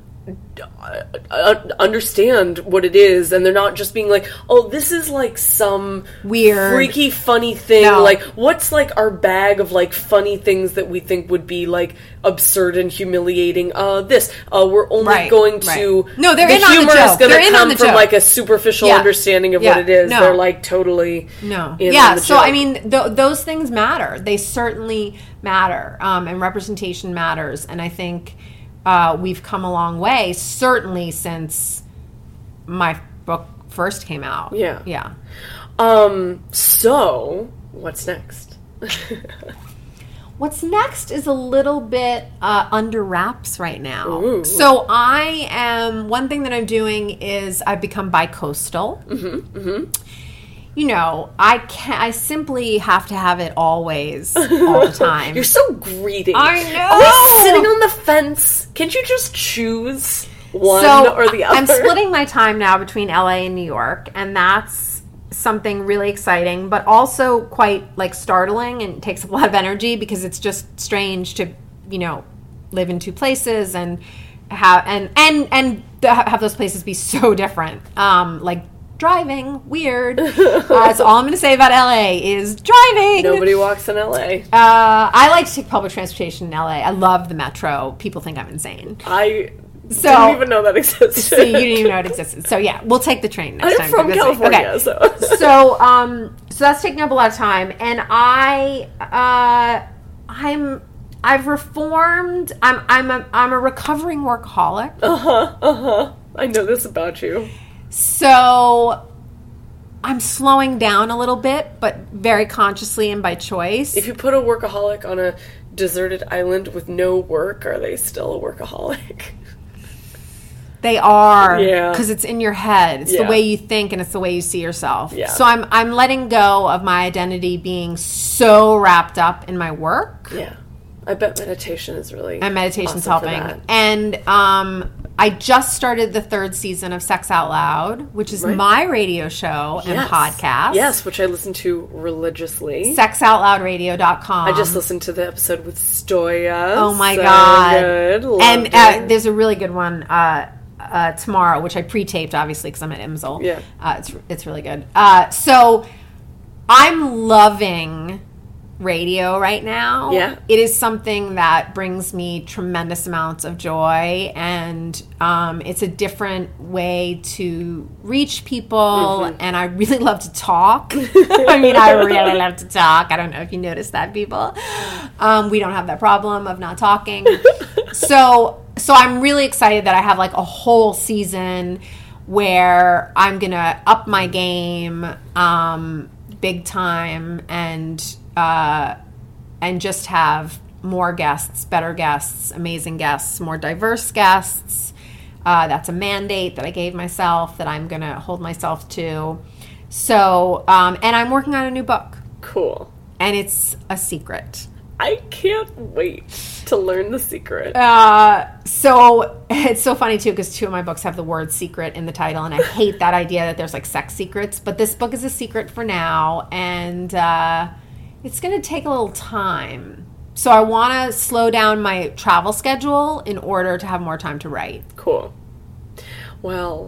uh, understand what it is, and they're not just being like, oh, this is like some Weird. freaky funny thing. No. Like, what's like our bag of like funny things that we think would be like absurd and humiliating? Uh this uh we're only Right, going to right. No, they're the in on the humor is joke. gonna They're in on come the from joke. like a superficial Yeah. understanding of Yeah. what it is. No. They're like totally No. in Yeah, on the so joke. I mean, th- those things matter. They certainly matter. Um, and representation matters. And I think uh, we've come a long way, certainly since my book first came out. Yeah. Yeah. Um, so, what's next? What's next is a little bit uh, under wraps right now. Ooh. So I am, one thing that I'm doing is I've become bi-coastal. Mm-hmm, mm-hmm. You know, I can I simply have to have it always, all the time. You're so greedy. I know! Always sitting on the fence. Can't you just choose one so or the other? I'm splitting my time now between L A and New York, and that's something really exciting, but also quite like startling, and takes a lot of energy because it's just strange to, you know, live in two places and have and and and have those places be so different. Um, like driving, weird. uh, that's all I'm going to say about L A is driving. Nobody walks in L A. Uh, I like to take public transportation in L A. I love the metro. People think I'm insane. I So- didn't even know that existed. So you didn't even know it existed. So yeah, we'll take the train next I'm time. from That's right. California, Okay. so. so um, so that's taking up a lot of time, and I uh, I'm I've reformed. I'm I'm a I'm a recovering workaholic. Uh huh. Uh huh. I know this about you. So I'm slowing down a little bit, but very consciously and by choice. If you put a workaholic on a deserted island with no work, are they still a workaholic? They are, Yeah. because it's in your head. It's Yeah. the way you think, and it's the way you see yourself. Yeah. So I'm I'm letting go of my identity being so wrapped up in my work, Yeah. I bet meditation is really and meditation's awesome for helping. that. And um, I just started the third season of Sex Out Loud, which is Right. my radio show and Yes. podcast. Yes, which I listen to religiously. sex out loud radio dot com. I just listened to the episode with Stoya. Oh my So god! Good. Loved And it. uh, there's a really good one uh, uh, tomorrow, which I pre-taped, obviously, because I'm at I M S L. Yeah. uh, it's it's really good. Uh, so I'm loving radio right now. Yeah. It is something that brings me tremendous amounts of joy, and um, it's a different way to reach people, Mm-hmm. and I really love to talk. I mean, I really love to talk. I don't know if you noticed that, people. Um, we don't have that problem of not talking. so so I'm really excited that I have like a whole season where I'm gonna up my game um, big time, and uh, and just have more guests, better guests, amazing guests, more diverse guests. Uh, that's a mandate that I gave myself that I'm gonna hold myself to. So um, and I'm working on a new book, Cool. and it's a secret. I can't wait to learn the secret. Uh, so it's so funny too, because two of my books have the word secret in the title, and I hate that idea that there's like sex secrets, but this book is a secret for now, and uh, it's going to take a little time. So I want to slow down my travel schedule in order to have more time to write. Cool. Well,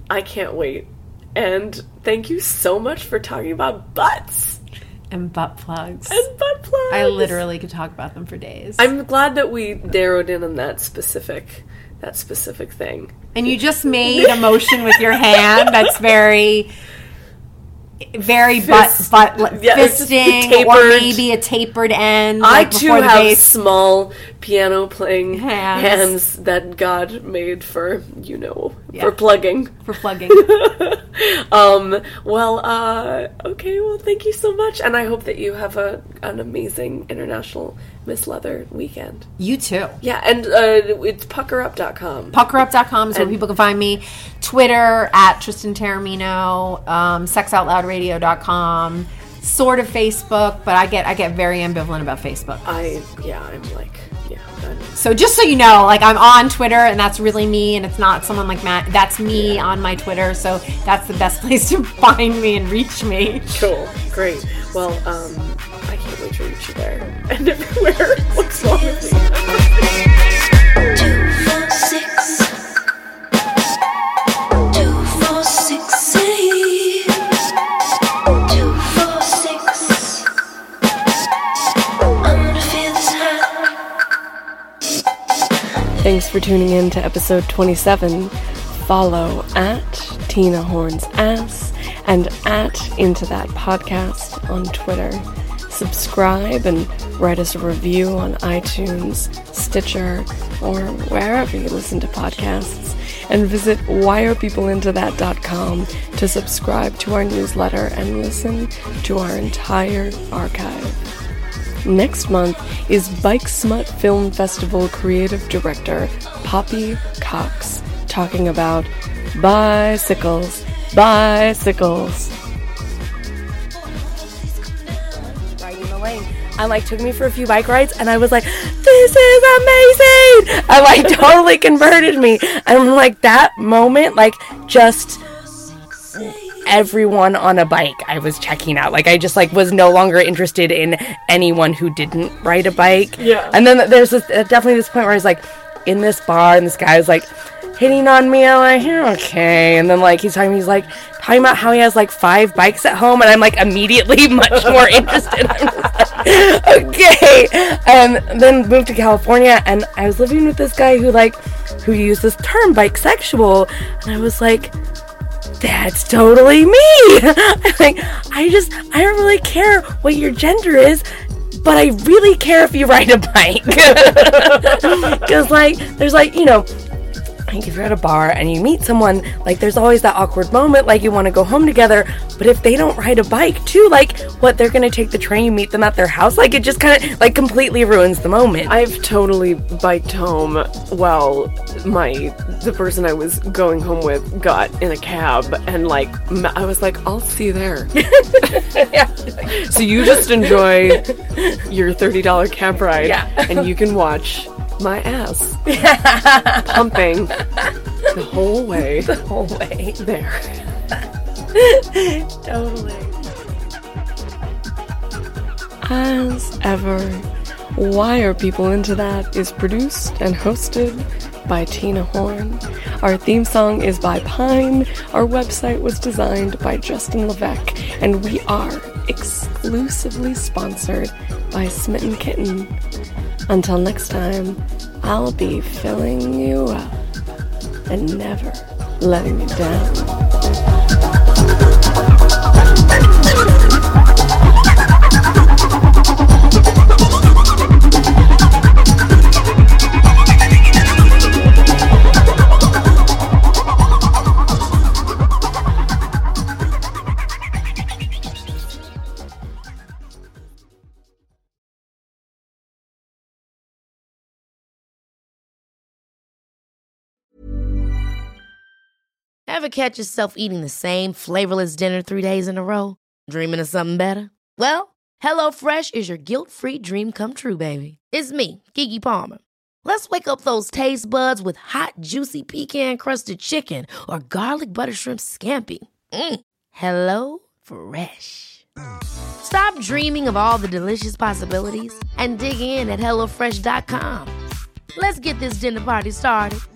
I can't wait. And thank you so much for talking about butts. And butt plugs. And butt plugs. I literally could talk about them for days. I'm glad that we narrowed in on that specific, that specific thing. And you just made a motion with your hand that's very... Very Fist, butt, butt yeah, fisting, or maybe a tapered end. Like I too before the have bass. small piano playing hands. hands that God made for, you know, yeah. for plugging. For plugging. um. Well. Uh. Okay. Well, thank you so much, and I hope that you have a an amazing International Miss Leather weekend. You too. Yeah, and uh, it's pucker up dot com. pucker up dot com is where people can find me. Twitter at Tristan Taormino. Um, sex out loud radio dot com. Sort of Facebook, but I get I get very ambivalent about Facebook. I yeah, I'm like yeah. I'm, so just so you know, like I'm on Twitter, and that's really me, and it's not someone like Matt. That's me yeah. on my Twitter, so that's the best place to find me and reach me. Cool, great. Well, um, I can't wait to reach you there and everywhere. What's wrong with me? Two four six. Two four six eight. Two four six. I'm gonna feel this high. Thanks for tuning in to episode twenty-seven. Follow at Tina Horn's Ass and at Into That Podcast on Twitter. Subscribe and write us a review on iTunes, Stitcher, or wherever you listen to podcasts. And visit why are people into that dot com to subscribe to our newsletter and listen to our entire archive. Next month is Bike Smut Film Festival creative director Poppy Cox talking about bicycles, bicycles. Riding the lane. I like took me for a few bike rides and I was like, this is amazing! I like totally converted me. I'm like that moment, like just everyone on a bike I was checking out. Like I just like was no longer interested in anyone who didn't ride a bike. Yeah. And then there's this, uh, definitely this point where I was like in this bar and this guy was like hitting on me. I'm like, yeah, okay. And then like he's talking, he's like talking about how he has like five bikes at home, and I'm like immediately much more interested. I'm just like, okay. And then moved to California, and I was living with this guy who like who used this term bisexual, and I was like, that's totally me. Like, I just, I don't really care what your gender is, but I really care if you ride a bike. Because, like, there's, like, you know, like, if you're at a bar and you meet someone, like, there's always that awkward moment, like, you want to go home together, but if they don't ride a bike, too, like, what, they're going to take the train, you meet them at their house? Like, it just kind of, like, completely ruins the moment. I've totally biked home while my, the person I was going home with got in a cab, and, like, I was like, I'll see you there. Yeah. So you just enjoy your thirty dollars cab ride, yeah. And you can watch my ass pumping the whole way. The whole way. There. Totally. As ever, Why Are People Into That is produced and hosted by Tina Horn. Our theme song is by Pine. Our website was designed by Justin Levesque. And we are exclusively sponsored by Smitten Kitten. Until next time, I'll be filling you up and never letting you down. Ever catch yourself eating the same flavorless dinner three days in a row? Dreaming of something better? Well, HelloFresh is your guilt-free dream come true, baby. It's me, Keke Palmer. Let's wake up those taste buds with hot, juicy pecan-crusted chicken or garlic butter shrimp scampi. Mm. Hello Fresh. Stop dreaming of all the delicious possibilities and dig in at hello fresh dot com. Let's get this dinner party started.